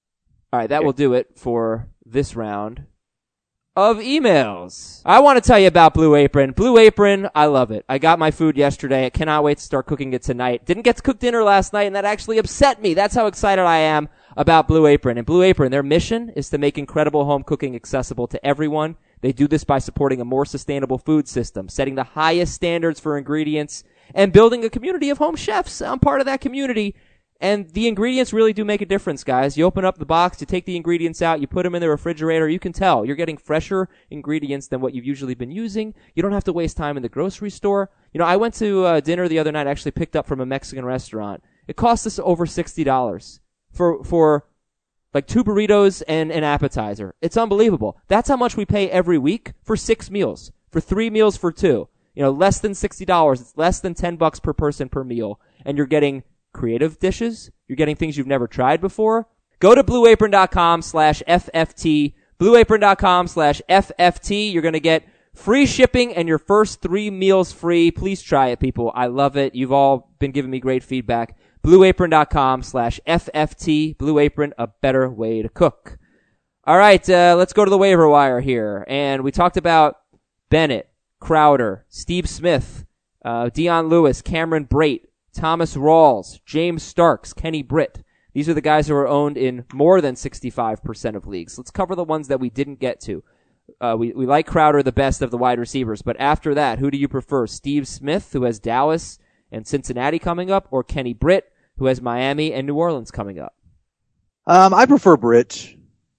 All right, that will do it for this round of emails. I want to tell you about Blue Apron. Blue Apron, I love it. I got my food yesterday. I cannot wait to start cooking it tonight. Didn't get to cook dinner last night, and that actually upset me. That's how excited I am about Blue Apron. And Blue Apron, their mission is to make incredible home cooking accessible to everyone. They do this by supporting a more sustainable food system, setting the highest standards for ingredients, and building a community of home chefs. I'm part of that community. And the ingredients really do make a difference, guys. You open up the box, you take the ingredients out, you put them in the refrigerator, you can tell you're getting fresher ingredients than what you've usually been using. You don't have to waste time in the grocery store. You know, I went to uh, dinner the other night, actually picked up from a Mexican restaurant. It cost us over sixty dollars for, for like two burritos and an appetizer. It's unbelievable. That's how much we pay every week for six meals, for three meals for two. You know, less than sixty dollars. It's less than ten bucks per person per meal. And you're getting creative dishes. You're getting things you've never tried before. Go to blueapron.com slash FFT. blueapron.com slash FFT. You're going to get free shipping and your first three meals free. Please try it, people. I love it. You've all been giving me great feedback. blueapron.com slash FFT. Blue Apron, a better way to cook. All right, uh, let's go to the waiver wire here. And we talked about Bennett, Crowder, Steve Smith, uh, Dion Lewis, Cameron Brate, Thomas Rawls, James Starks, Kenny Britt. These are the guys who are owned in more than sixty-five percent of leagues. Let's cover the ones that we didn't get to. Uh, we, we like Crowder the best of the wide receivers, but after that, who do you prefer? Steve Smith, who has Dallas and Cincinnati coming up, or Kenny Britt, who has Miami and New Orleans coming up? Um, I prefer Britt.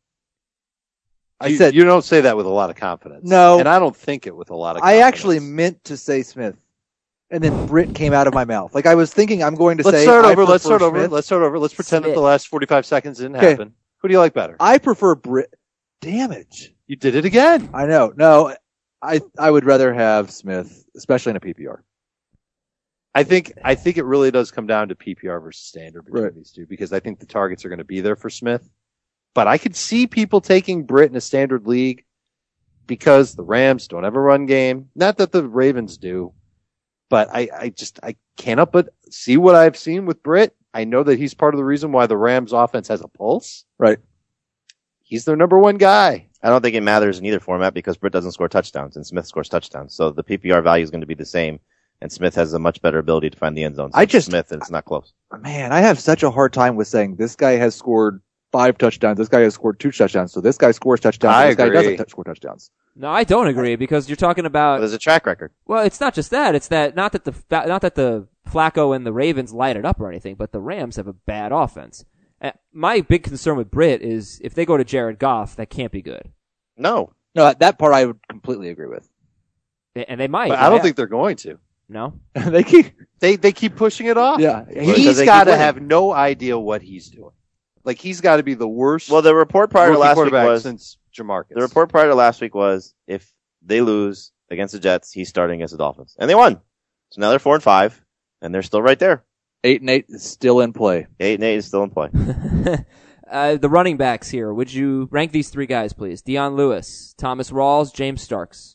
I you, said you don't say that with a lot of confidence. No. And I don't think it with a lot of I confidence. actually meant to say Smith. And then Britt came out of my mouth. Like I was thinking I'm going to let's say start I over, let's prefer start over. Smith. Let's start over. Let's pretend Smith. that the last forty-five seconds didn't Okay. happen. Who do you like better? I prefer Britt. Damn it. You did it again. I know. No, I I would rather have Smith, especially in a P P R. I think I think it really does come down to P P R versus standard between Right. these two because I think the targets are going to be there for Smith. But I could see people taking Britt in a standard league because the Rams don't have a run game. Not that the Ravens do, but I, I just I cannot but see what I've seen with Britt. I know that he's part of the reason why the Rams offense has a pulse. Right. He's their number one guy. I don't think it matters in either format because Britt doesn't score touchdowns and Smith scores touchdowns. So the P P R value is going to be the same, and Smith has a much better ability to find the end zone. So I just- Smith, and it's not close. Man, I have such a hard time with saying this guy has scored five touchdowns, this guy has scored two touchdowns, so this guy scores touchdowns, I this guy agree. doesn't t- score touchdowns. No, I don't agree because you're talking But about, there's a track record. well, it's not just that. It's that, not that the, not that the Flacco and the Ravens light it up or anything, but the Rams have a bad offense. Uh, my big concern with Britt is if they go to Jared Goff, that can't be good. No. No, that part I would completely agree with. And they might. But I don't Yeah. think they're going to. No? they keep, They they keep pushing it off. yeah. Because He's they got keep to winning. have no idea what he's doing. Like he's got to be the worst. Well, the report prior to rookie last week quarterback was since Jamarcus. the report prior to last week was if they lose against the Jets, he's starting against the Dolphins, and they won. So now they're four and five, and they're still right there. Eight and eight is still in play. Eight and eight is still in play. uh, the running backs here. Would you rank these three guys, please? Dion Lewis, Thomas Rawls, James Starks.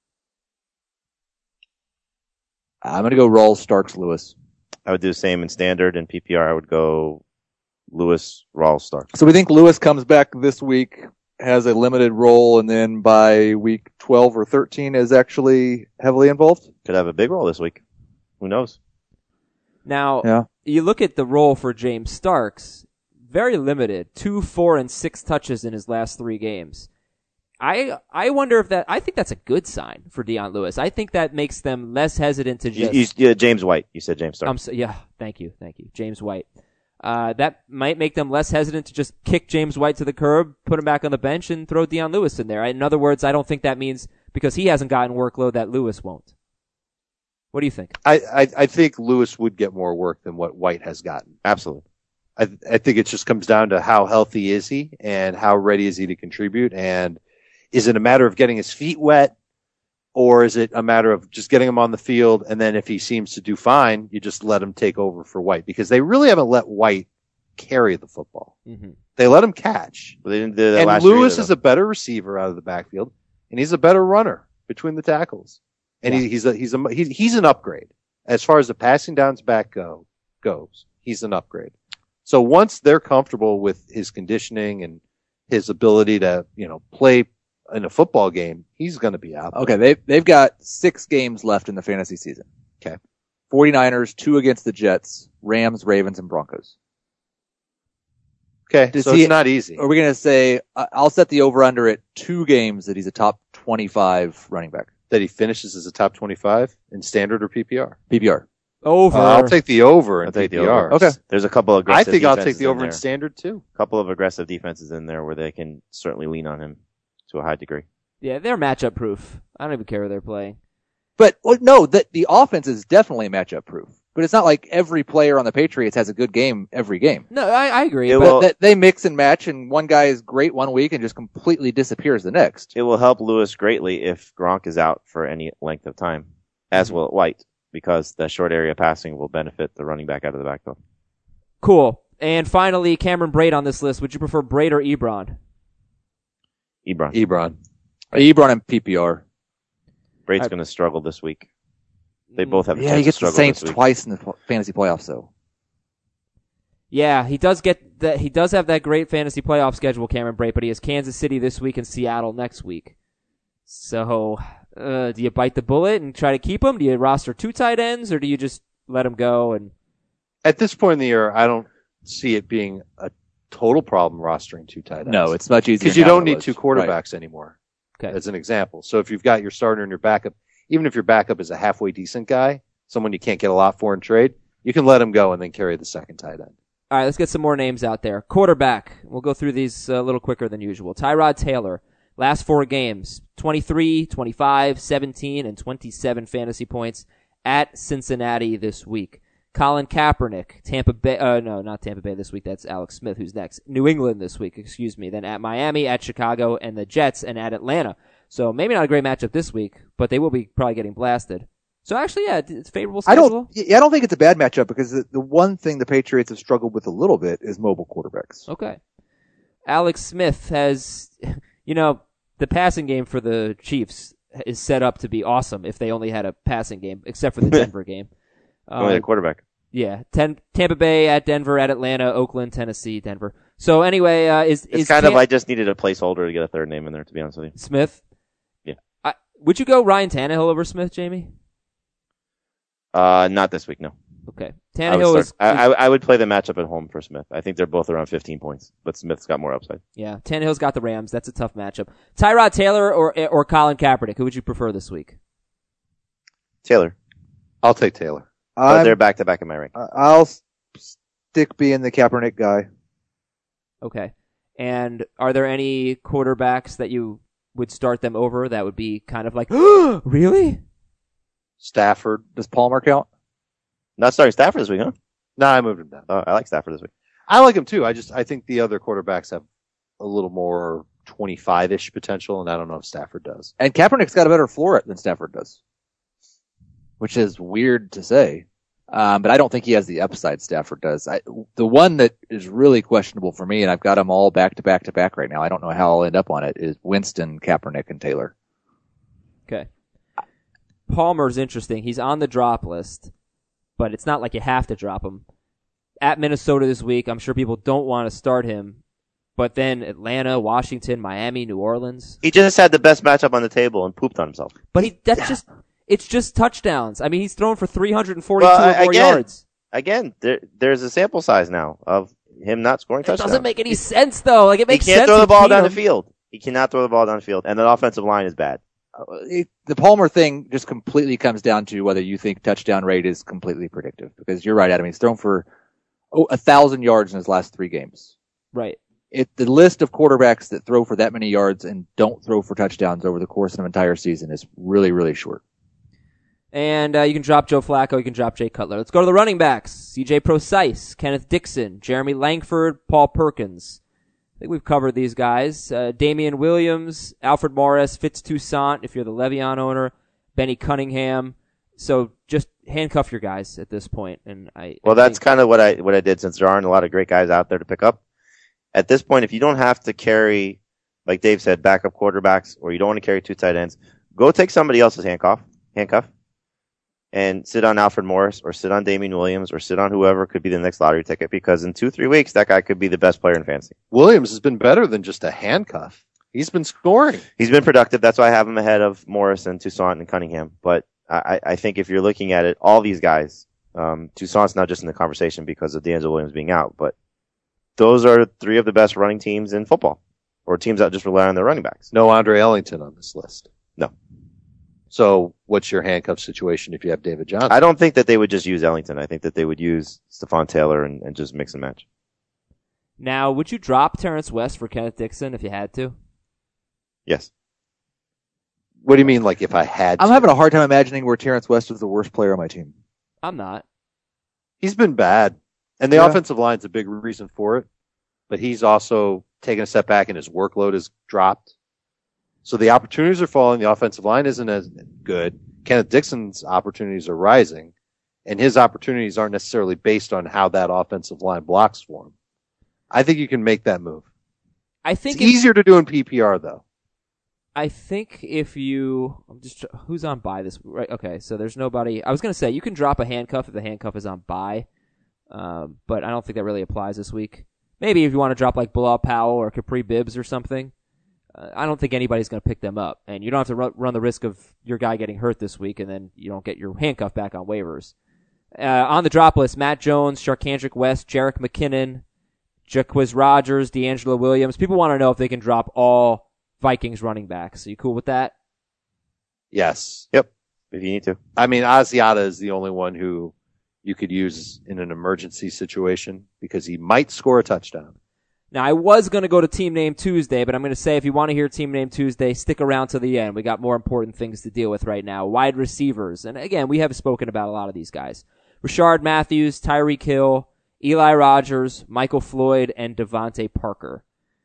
I'm going to go Rawls, Starks, Lewis. I would do the same in standard and P P R. I would go Lewis, Rawls, Starks. So we think Lewis comes back this week, has a limited role, and then by week twelve or thirteen is actually heavily involved? Could have a big role this week. Who knows? Now, Yeah. you look at the role for James Starks, very limited. Two, four, and six touches in his last three games. I I wonder if that, I think that's a good sign for Dion Lewis. I think that makes them less hesitant to You, just... you, yeah, James White. You said James Starks. I'm so, yeah, thank you, thank you. James White. Uh, that might make them less hesitant to just kick James White to the curb, put him back on the bench, and throw Dion Lewis in there. In other words, I don't think that means because he hasn't gotten workload that Lewis won't. What do you think? I, I I think Lewis would get more work than what White has gotten. Absolutely. I I think it just comes down to how healthy is he and how ready is he to contribute, and is it a matter of getting his feet wet, or is it a matter of just getting him on the field, and then if he seems to do fine, you just let him take over for White, because they really haven't let White carry the football. Mm-hmm. They let him catch. But they didn't do that And last Lewis year, is a better receiver out of the backfield, and he's a better runner between the tackles. And Yeah. he, he's a he's a he's, he's an upgrade as far as the passing downs back go goes. He's an upgrade. So once they're comfortable with his conditioning and his ability to, you know, play in a football game, he's going to be out. Okay, they they've got six games left in the fantasy season. Okay. 49ers, two against the Jets, Rams, Ravens, and Broncos. Okay, Does so he- it's not easy. Are we going to say, uh, I'll set the over-under at two games that he's a top twenty-five running back? That he finishes as a top twenty-five in standard or P P R. P P R. Over. Uh, I'll take the over in I'll take P the P R. over. Okay. There's a couple of I aggressive think I'll take defenses the over in in there. standard too. A couple of aggressive defenses in there where they can certainly lean on him to a high degree. Yeah, they're matchup proof. I don't even care who they're playing. But well, no, the, the offense is definitely matchup proof. But it's not like every player on the Patriots has a good game every game. No, I, I agree. It but will- But that they mix and match, and one guy is great one week and just completely disappears the next. It will help Lewis greatly if Gronk is out for any length of time, as will White, because the short area passing will benefit the running back out of the backfield. cool. And finally, Cameron Braid on this list. Would you prefer Braid or Ebron? Ebron. Ebron. Ebron and P P R. Braid's I- going to struggle this week. They both have a Yeah, chance he to gets the struggle Saints this week. twice in the pl- fantasy playoffs, though. Yeah, he does get that. He does have that great fantasy playoff schedule, Cameron Braid, but he has Kansas City this week and Seattle next week. So, uh, do you bite the bullet and try to keep him? Do you roster two tight ends, or do you just let him go? And At this point in the year, I don't see it being a total problem rostering two tight ends. No, it's much easier. because you now don't than it need was. two quarterbacks anymore. Okay. As an example, so if you've got your starter and your backup, even if your backup is a halfway decent guy, someone you can't get a lot for in trade, you can let him go and then carry the second tight end. all right, let's get some more names out there. Quarterback. We'll go through these a little quicker than usual. Tyrod Taylor. Last four games, twenty-three, twenty-five, seventeen, and twenty-seven fantasy points at Cincinnati this week. Colin Kaepernick, Tampa Bay, uh, no, not Tampa Bay this week. That's Alex Smith, who's next. New England this week, excuse me. Then at Miami, at Chicago, and the Jets, and at Atlanta. So maybe not a great matchup this week, but they will be probably getting blasted. So actually, yeah, it's favorable I schedule. don't. Yeah, I don't think it's a bad matchup because the, the one thing the Patriots have struggled with a little bit is mobile quarterbacks. Okay. Alex Smith has, you know, the passing game for the Chiefs is set up to be awesome if they only had a passing game, except for the Denver game. Only Uh, a quarterback. yeah, ten, Tampa Bay at Denver, at Atlanta, Oakland, Tennessee, Denver. So anyway, uh, is It's is kind Cam- of, I just needed a placeholder to get a third name in there, to be honest with you. Smith? Yeah. I, would you go Ryan Tannehill over Smith, Jamie? Uh, not this week, no. Okay, I would, Tannehill start, is, I, I, I would play the matchup at home for Smith. I think they're both around fifteen points, but Smith's got more upside. yeah. Tannehill's got the Rams. That's a tough matchup. Tyrod Taylor or or Colin Kaepernick? Who would you prefer this week? Taylor. I'll take Taylor. But I'm, they're back to back in my rank. I'll s- stick being the Kaepernick guy. Okay. And are there any quarterbacks that you would start them over that would be kind of like, really? Stafford. Does Palmer count? Not starting Stafford this week, huh? No, I moved him down. Oh, I like Stafford this week. I like him too. I just I think the other quarterbacks have a little more twenty-five-ish potential, and I don't know if Stafford does. And Kaepernick's got a better floor than Stafford does, which is weird to say. Um, but I don't think he has the upside Stafford does. I, the one that is really questionable for me, and I've got them all back to back to back right now. I don't know how I'll end up on it. Is Winston, Kaepernick, and Taylor. Okay. Palmer's interesting. He's on the drop list, but it's not like you have to drop him. At Minnesota this week, I'm sure people don't want to start him, but then Atlanta, Washington, Miami, New Orleans. He just had the best matchup on the table and pooped on himself. But he that's just it's just touchdowns. I mean, he's thrown for three hundred forty-two Well, or more again, yards. Again, there, there's a sample size now of him not scoring It touchdowns. doesn't make any sense though. Like it He makes can't sense. throw the with ball down the Keenum. field. He cannot throw the ball down the field, and the offensive line is bad. Uh, it, the Palmer thing just completely comes down to whether you think touchdown rate is completely predictive. Because you're right, Adam. He's thrown for oh, a thousand yards in his last three games. Right. It, the list of quarterbacks that throw for that many yards and don't throw for touchdowns over the course of an entire season is really, really short. And uh, you can drop Joe Flacco. You can drop Jay Cutler. Let's go to the running backs. C J Procise, Kenneth Dixon, Jeremy Langford, Paul Perkins. I think we've covered these guys. Uh, Damian Williams, Alfred Morris, Fitz Toussaint, if you're the Le'Veon owner, Benny Cunningham. So just handcuff your guys at this point. And I Well, I that's think- kind of what I what I did since there aren't a lot of great guys out there to pick up. At this point, if you don't have to carry, like Dave said, backup quarterbacks, or you don't want to carry two tight ends, go take somebody else's handcuff, handcuff, and sit on Alfred Morris or sit on Damian Williams or sit on whoever could be the next lottery ticket, because in two, three weeks, that guy could be the best player in fantasy. Williams has been better than just a handcuff. He's been scoring. He's been productive. That's why I have him ahead of Morris and Toussaint and Cunningham. But I, I think if you're looking at it, all these guys, um, Toussaint's not just in the conversation because of D'Angelo Williams being out, but those are three of the best running teams in football, or teams that just rely on their running backs. No Andre Ellington on this list. No. So what's your handcuff situation if you have David Johnson? I don't think that they would just use Ellington. I think that they would use Stephon Taylor and, and just mix and match. Now, would you drop Terrence West for Kenneth Dixon if you had to? Yes. What do you mean, like, if I had to? I'm having a hard time imagining where Terrence West is the worst player on my team. I'm not. He's been bad. And the Yeah. offensive line's a big reason for it. But he's also taken a step back and his workload has dropped. So the opportunities are falling. The offensive line isn't as good. Kenneth Dixon's opportunities are rising. And his opportunities aren't necessarily based on how that offensive line blocks for him. I think you can make that move. I think It's if- easier to do in P P R, though. I think if you, I'm just who's on bye this right? Okay, so there's nobody. I was gonna say you can drop a handcuff if the handcuff is on bye, um, but I don't think that really applies this week. Maybe if you want to drop like Bilal Powell or Capri Bibbs or something, uh, I don't think anybody's gonna pick them up, and you don't have to run, run the risk of your guy getting hurt this week, and then you don't get your handcuff back on waivers. Uh, on the drop list: Matt Jones, Sharkandrick West, Jerick McKinnon, Jaquiz Rogers, D'Angelo Williams. People want to know if they can drop all Vikings running backs. Are you cool with that? Yes. Yep. If you need to. I mean, Asiata is the only one who you could use in an emergency situation because he might score a touchdown. Now, I was going to go to Team Name Tuesday, but I'm going to say if you want to hear Team Name Tuesday, stick around to the end. We got more important things to deal with right now. Wide receivers. And again, we have spoken about a lot of these guys. Rashard Matthews, Tyreek Hill, Eli Rogers, Michael Floyd, and Devontae Parker.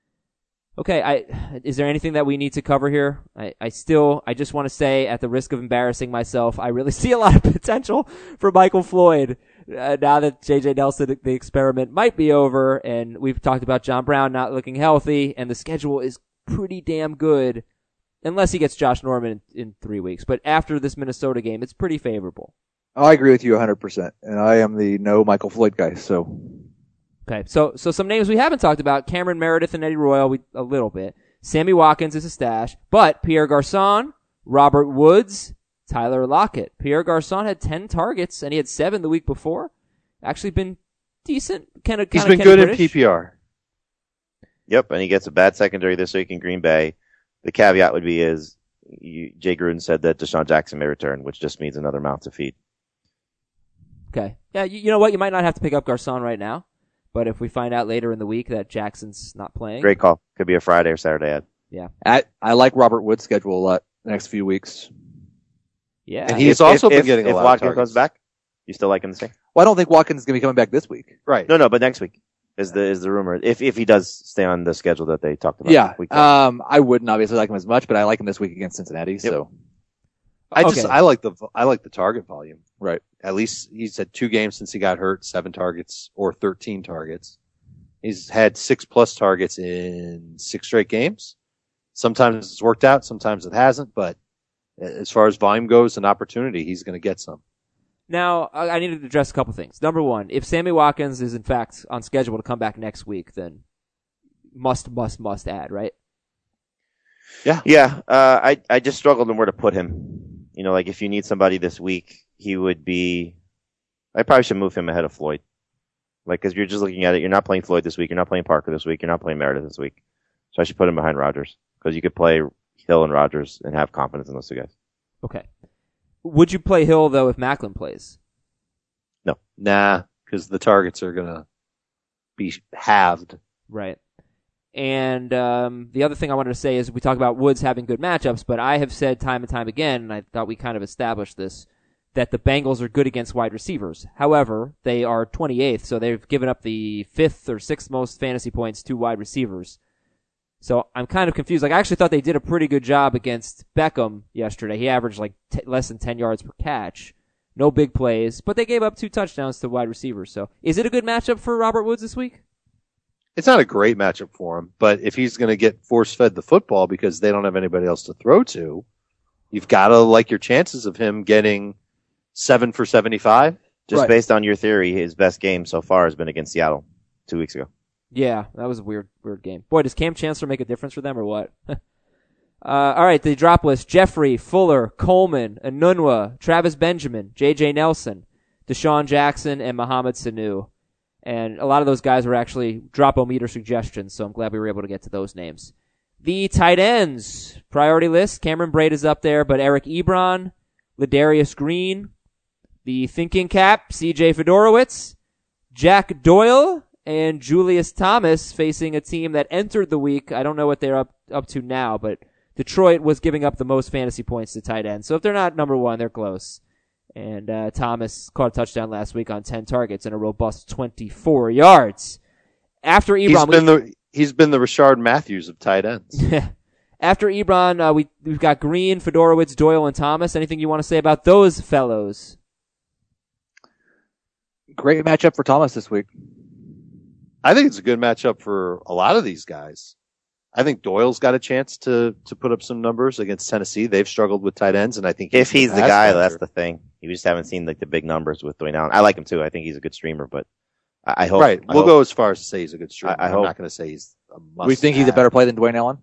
Okay, I, is there anything that we need to cover here? I, I still, I just want to say, at the risk of embarrassing myself, I really see a lot of potential for Michael Floyd uh, now that J J Nelson, the experiment might be over, and we've talked about John Brown not looking healthy, and the schedule is pretty damn good, unless he gets Josh Norman in, in three weeks. But after this Minnesota game, it's pretty favorable. I agree with you one hundred percent, and I am the no Michael Floyd guy, so... Okay, so so some names we haven't talked about: Cameron Meredith and Eddie Royal, we a little bit. Sammy Watkins is a stash, but Pierre Garçon, Robert Woods, Tyler Lockett. Pierre Garçon had ten targets and he had seven the week before. Actually, been decent. Kind of. He's been good in P P R. Yep, and he gets a bad secondary this week in Green Bay. The caveat would be is you, Jay Gruden said that Deshaun Jackson may return, which just means another mouth to feed. Okay, yeah, you, you know what? You might not have to pick up Garçon right now. But if we find out later in the week that Jackson's not playing. Great call. Could be a Friday or Saturday ad. Yeah. I, I like Robert Wood's schedule a lot the next few weeks. Yeah. And he's If- also if, been if, getting a if lot Watkins of targets. comes back, you still like him the same? Well, I don't think Watkins is going to be coming back this week. Right. No, no, but next week is the is the rumor. If if he does stay on the schedule that they talked about. Yeah. Week ten. Um, I wouldn't obviously like him as much, but I like him this week against Cincinnati, so. I just, Okay. I like the, I like the target volume. Right. At least he's had two games since he got hurt, seven targets or thirteen targets. He's had six plus targets in six straight games. Sometimes it's worked out, sometimes it hasn't, but as far as volume goes and opportunity, he's going to get some. Now, I I need to address a couple things. Number one, if Sammy Watkins is in fact on schedule to come back next week, then must, must, must add, right? Yeah. Yeah, uh, I I just struggled on where to put him. You know, like if you need somebody this week, he would be. I probably should move him ahead of Floyd. Like, because you're just looking at it, you're not playing Floyd this week, you're not playing Parker this week, you're not playing Meredith this week. So I should put him behind Rodgers because you could play Hill and Rodgers and have confidence in those two guys. Okay. Would you play Hill, though, if Macklin plays? Nah, because the targets are going to be halved. Right. And um, the other thing I wanted to say is we talk about Woods having good matchups, but I have said time and time again, and I thought we kind of established this, that the Bengals are good against wide receivers. However, they are twenty-eighth, so they've given up the fifth or sixth most fantasy points to wide receivers. So I'm kind of confused. Like, I actually thought they did a pretty good job against Beckham yesterday. He averaged like t- less than ten yards per catch. No big plays, but they gave up two touchdowns to wide receivers. So is it a good matchup for Robert Woods this week? It's not a great matchup for him, but if he's going to get force-fed the football because they don't have anybody else to throw to, you've got to like your chances of him getting seven for seventy-five. Just Right. based on your theory, his best game so far has been against Seattle two weeks ago. Yeah, that was a weird, weird game. Boy, does Cam Chancellor make a difference for them or what? uh, all right, the drop list: Jeffrey, Fuller, Coleman, Enunwa, Travis Benjamin, J J Nelson, Deshaun Jackson, and Mohamed Sanu. And a lot of those guys were actually drop-o-meter suggestions, so I'm glad we were able to get to those names. The tight ends priority list: Cameron Braid is up there, but Eric Ebron, Ladarius Green, the thinking cap, C J Fedorowicz, Jack Doyle, and Julius Thomas facing a team that entered the week. I don't know what they're up, up to now, but Detroit was giving up the most fantasy points to tight end. So if they're not number one, they're close. And uh, Thomas caught a touchdown last week on ten targets and a robust twenty-four yards. After Ebron, He's been we, the he's been the Rashard Matthews of tight ends. after Ebron, uh, we we've got Green, Fedorowicz, Doyle, and Thomas. Anything you want to say about those fellows? Great matchup for Thomas this week. I think it's a good matchup for a lot of these guys. I think Doyle's got a chance to to put up some numbers against Tennessee. They've struggled with tight ends, and I think If he's the pass guy, catcher. that's the thing. You just haven't seen like the big numbers with Dwayne Allen. I like him too. I think he's a good streamer, but I, I hope. Right. I We'll hope- go as far as to say he's a good streamer. I- I I'm hope- not going to say he's a must. We think he's a have. better play than Dwayne Allen?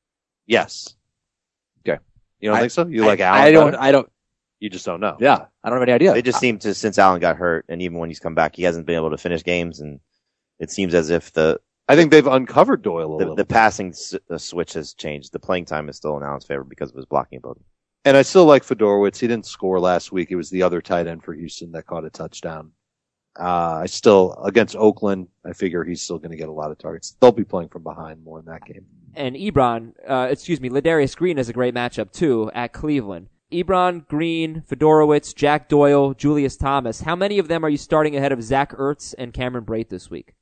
Yes. Okay. You don't I- think so? You I- like Allen? I don't, better? I don't, You just don't know. yeah, I don't have any idea. They just seem to, since Allen got hurt, and even when he's come back, he hasn't been able to finish games, and it seems as if the I think they've uncovered Doyle a the, little the bit. passing s- the switch has changed. The playing time is still in Allen's favor because of his blocking ability. And I still like Fedorowicz. He didn't score last week. It was the other tight end for Houston that caught a touchdown. Uh, I still, against Oakland, I figure he's still going to get a lot of targets. They'll be playing from behind more in that game. And Ebron, uh, excuse me, Ladarius Green is a great matchup too at Cleveland. Ebron, Green, Fedorowicz, Jack Doyle, Julius Thomas. How many of them are you starting ahead of Zach Ertz and Cameron Brate this week?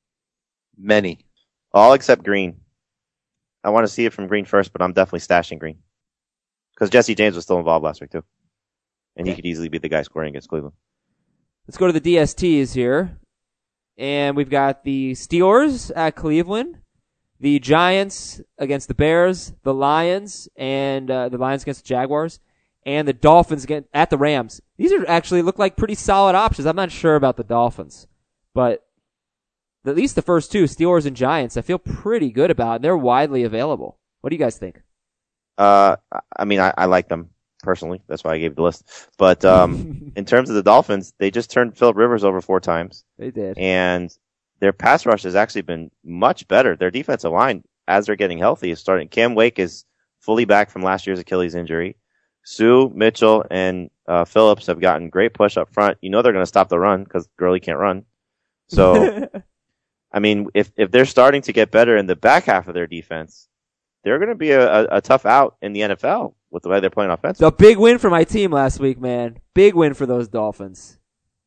Many. All except Green. I want to see it from Green first, but I'm definitely stashing Green. Because Jesse James was still involved last week too. And he could easily be the guy scoring against Cleveland. Let's go to the D S Ts here. And we've got the Steelers at Cleveland, the Giants against the Bears, the Lions, and uh, the Lions against the Jaguars, and the Dolphins against, at the Rams. These are actually look like pretty solid options. I'm not sure about the Dolphins, but at least the first two, Steelers and Giants, I feel pretty good about. They're widely available. What do you guys think? Uh, I mean, I, I like them personally. That's why I gave the list. But um, in terms of the Dolphins, they just turned Philip Rivers over four times. They did. And their pass rush has actually been much better. Their defensive line, as they're getting healthy, is starting. Cam Wake is fully back from last year's Achilles injury. Sue, Mitchell, and uh, Phillips have gotten great push up front. You know they're going to stop the run because Gurley can't run. So, I mean, if if they're starting to get better in the back half of their defense, they're going to be a, a, a tough out in the N F L with the way they're playing offensively. The big win for my team last week, man. Big win for those Dolphins.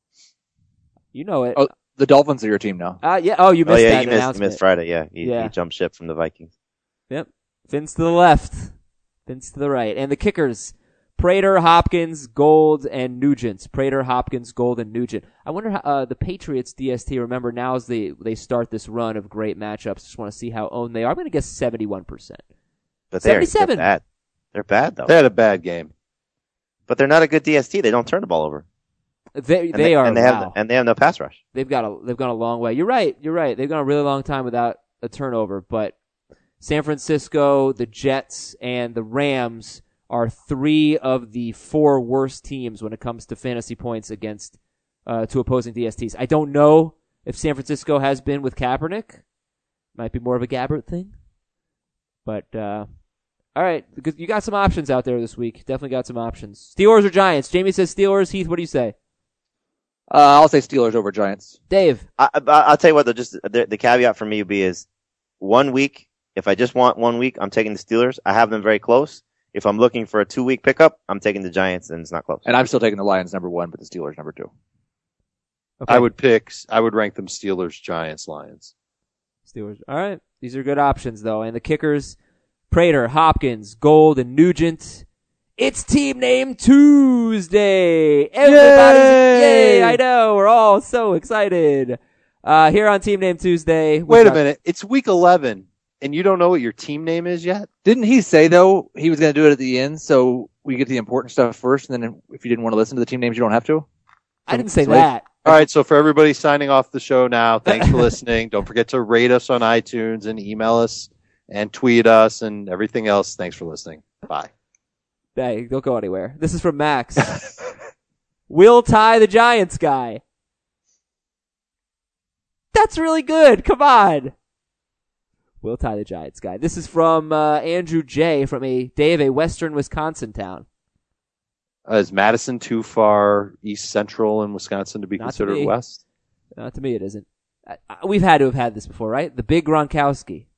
You know it. Oh, the Dolphins are your team now. Uh, yeah. Oh, you Oh missed yeah, that you missed, you announcement. missed Friday. Yeah, he, Yeah. he jumped ship from the Vikings. Yep. Fins to the left. Fins to the right. And the kickers, Prater, Hopkins, Gold, and Nugent. Prater, Hopkins, Gold, and Nugent. I wonder how, uh, the Patriots D S T, remember now as they, they start this run of great matchups. Just want to see how owned they are. I'm going to guess seventy-one percent. But they're, seventy-seven. they're bad. They're bad though. They had a bad game. But they're not a good D S T. They don't turn the ball over. They, And they are, and they wow. have and they have no pass rush. They've got a, they've gone a long way. You're right. You're right. They've gone a really long time without a turnover, but San Francisco, the Jets, and the Rams are three of the four worst teams when it comes to fantasy points against, uh, to opposing D S Ts. I don't know if San Francisco has been with Kaepernick. Might be more of a Gabbert thing. But, uh, all right. You got some options out there this week. Definitely got some options. Steelers or Giants? Jamie says Steelers. Heath, what do you say? Uh, I'll say Steelers over Giants. Dave. I, I, I'll tell you what, though, just the, the caveat for me would be is one week. If I just want one week, I'm taking the Steelers. I have them very close. If I'm looking for a two week pickup, I'm taking the Giants, and it's not close. And I'm still taking the Lions number one, but the Steelers number two. Okay. I would pick, I would rank them Steelers, Giants, Lions. Steelers. All right. These are good options, though. And the kickers, Prater, Hopkins, Gold, and Nugent. It's Team Name Tuesday. Everybody's, yay! I know. We're all so excited. Uh, here on Team Name Tuesday. we've Wait a got- minute. It's week eleven. and you don't know what your team name is yet? Didn't he say, though, he was going to do it at the end, so we get the important stuff first, and then if you didn't want to listen to the team names, you don't have to? I didn't say So- that. All right, so for everybody signing off the show now, thanks for listening. Don't forget to rate us on iTunes and email us and tweet us and everything else. Thanks for listening. Bye. Hey, don't go anywhere. This is from Max. We'll tie the Giants guy. That's really good. Come on. We'll tie the Giants guy. This is from uh, Andrew J. from a Dave, a Western Wisconsin town. Uh, is Madison too far east central in Wisconsin to be Not to considered me. west? Uh, to me, it isn't. I, I, we've had to have had this before, right? The big Gronkowski.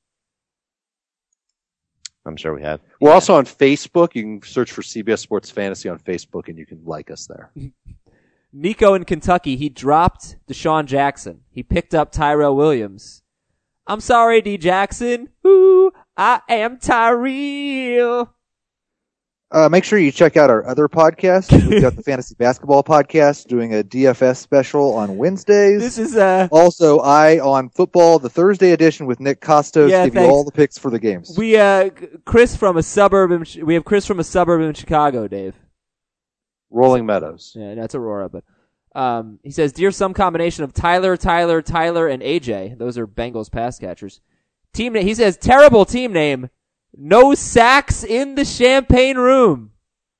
I'm sure we have. We're also on Facebook. You can search for C B S Sports Fantasy on Facebook, and you can like us there. Nico in Kentucky, he dropped Deshaun Jackson. He picked up Tyrell Williams. I'm sorry, D. Jackson. Ooh, I am Tyrell. Uh, make sure you check out our other podcast. We've got the Fantasy Basketball Podcast doing a D F S special on Wednesdays. This is uh Also, I on Football, the Thursday edition with Nick Costos, Yeah, give you thanks. all the picks for the games. we uh Chris from a suburb in, we have Chris from a suburb in Chicago, Dave. Rolling Meadows. Yeah, that's Aurora, but um he says, "Dear some combination of Tyler, Tyler, Tyler and A J." Those are Bengals pass catchers. Team name, he says, "Terrible team name. No sacks in the champagne room."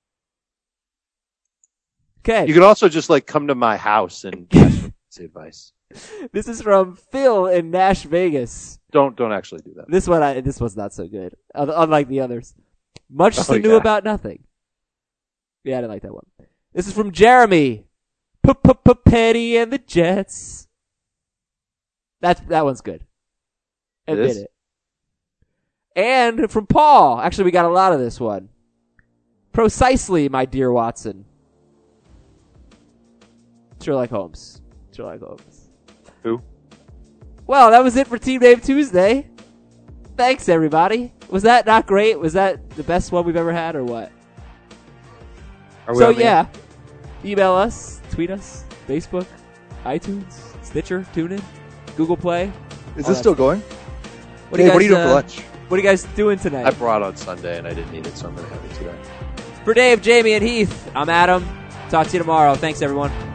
Okay. You can also just like come to my house and ask for fantasy advice. This is from Phil in Nash Vegas. Don't don't actually do that. This one, I, this was not so good, un- unlike the others. Much Oh, to new yeah. about nothing. Yeah, I didn't like that one. This is from Jeremy. Petty and the Jets. That that one's good. It Admit is? it. And from Paul. Actually, we got a lot of this one. Precisely, my dear Watson. Sherlock Holmes. Sherlock Holmes. Who? Well, that was it for Team Dave Tuesday. Thanks, everybody. Was that not great? Was that the best one we've ever had, or what? Are we So, on the- yeah. Email us, tweet us, Facebook, iTunes, Stitcher, TuneIn, Google Play. Is all this that still stuff. going? What Hey, are you guys, what are you doing uh, for lunch? What are you guys doing tonight? I brought on Sunday and I didn't need it, so I'm going to have it today. For Dave, Jamie, and Heath, I'm Adam. Talk to you tomorrow. Thanks, everyone.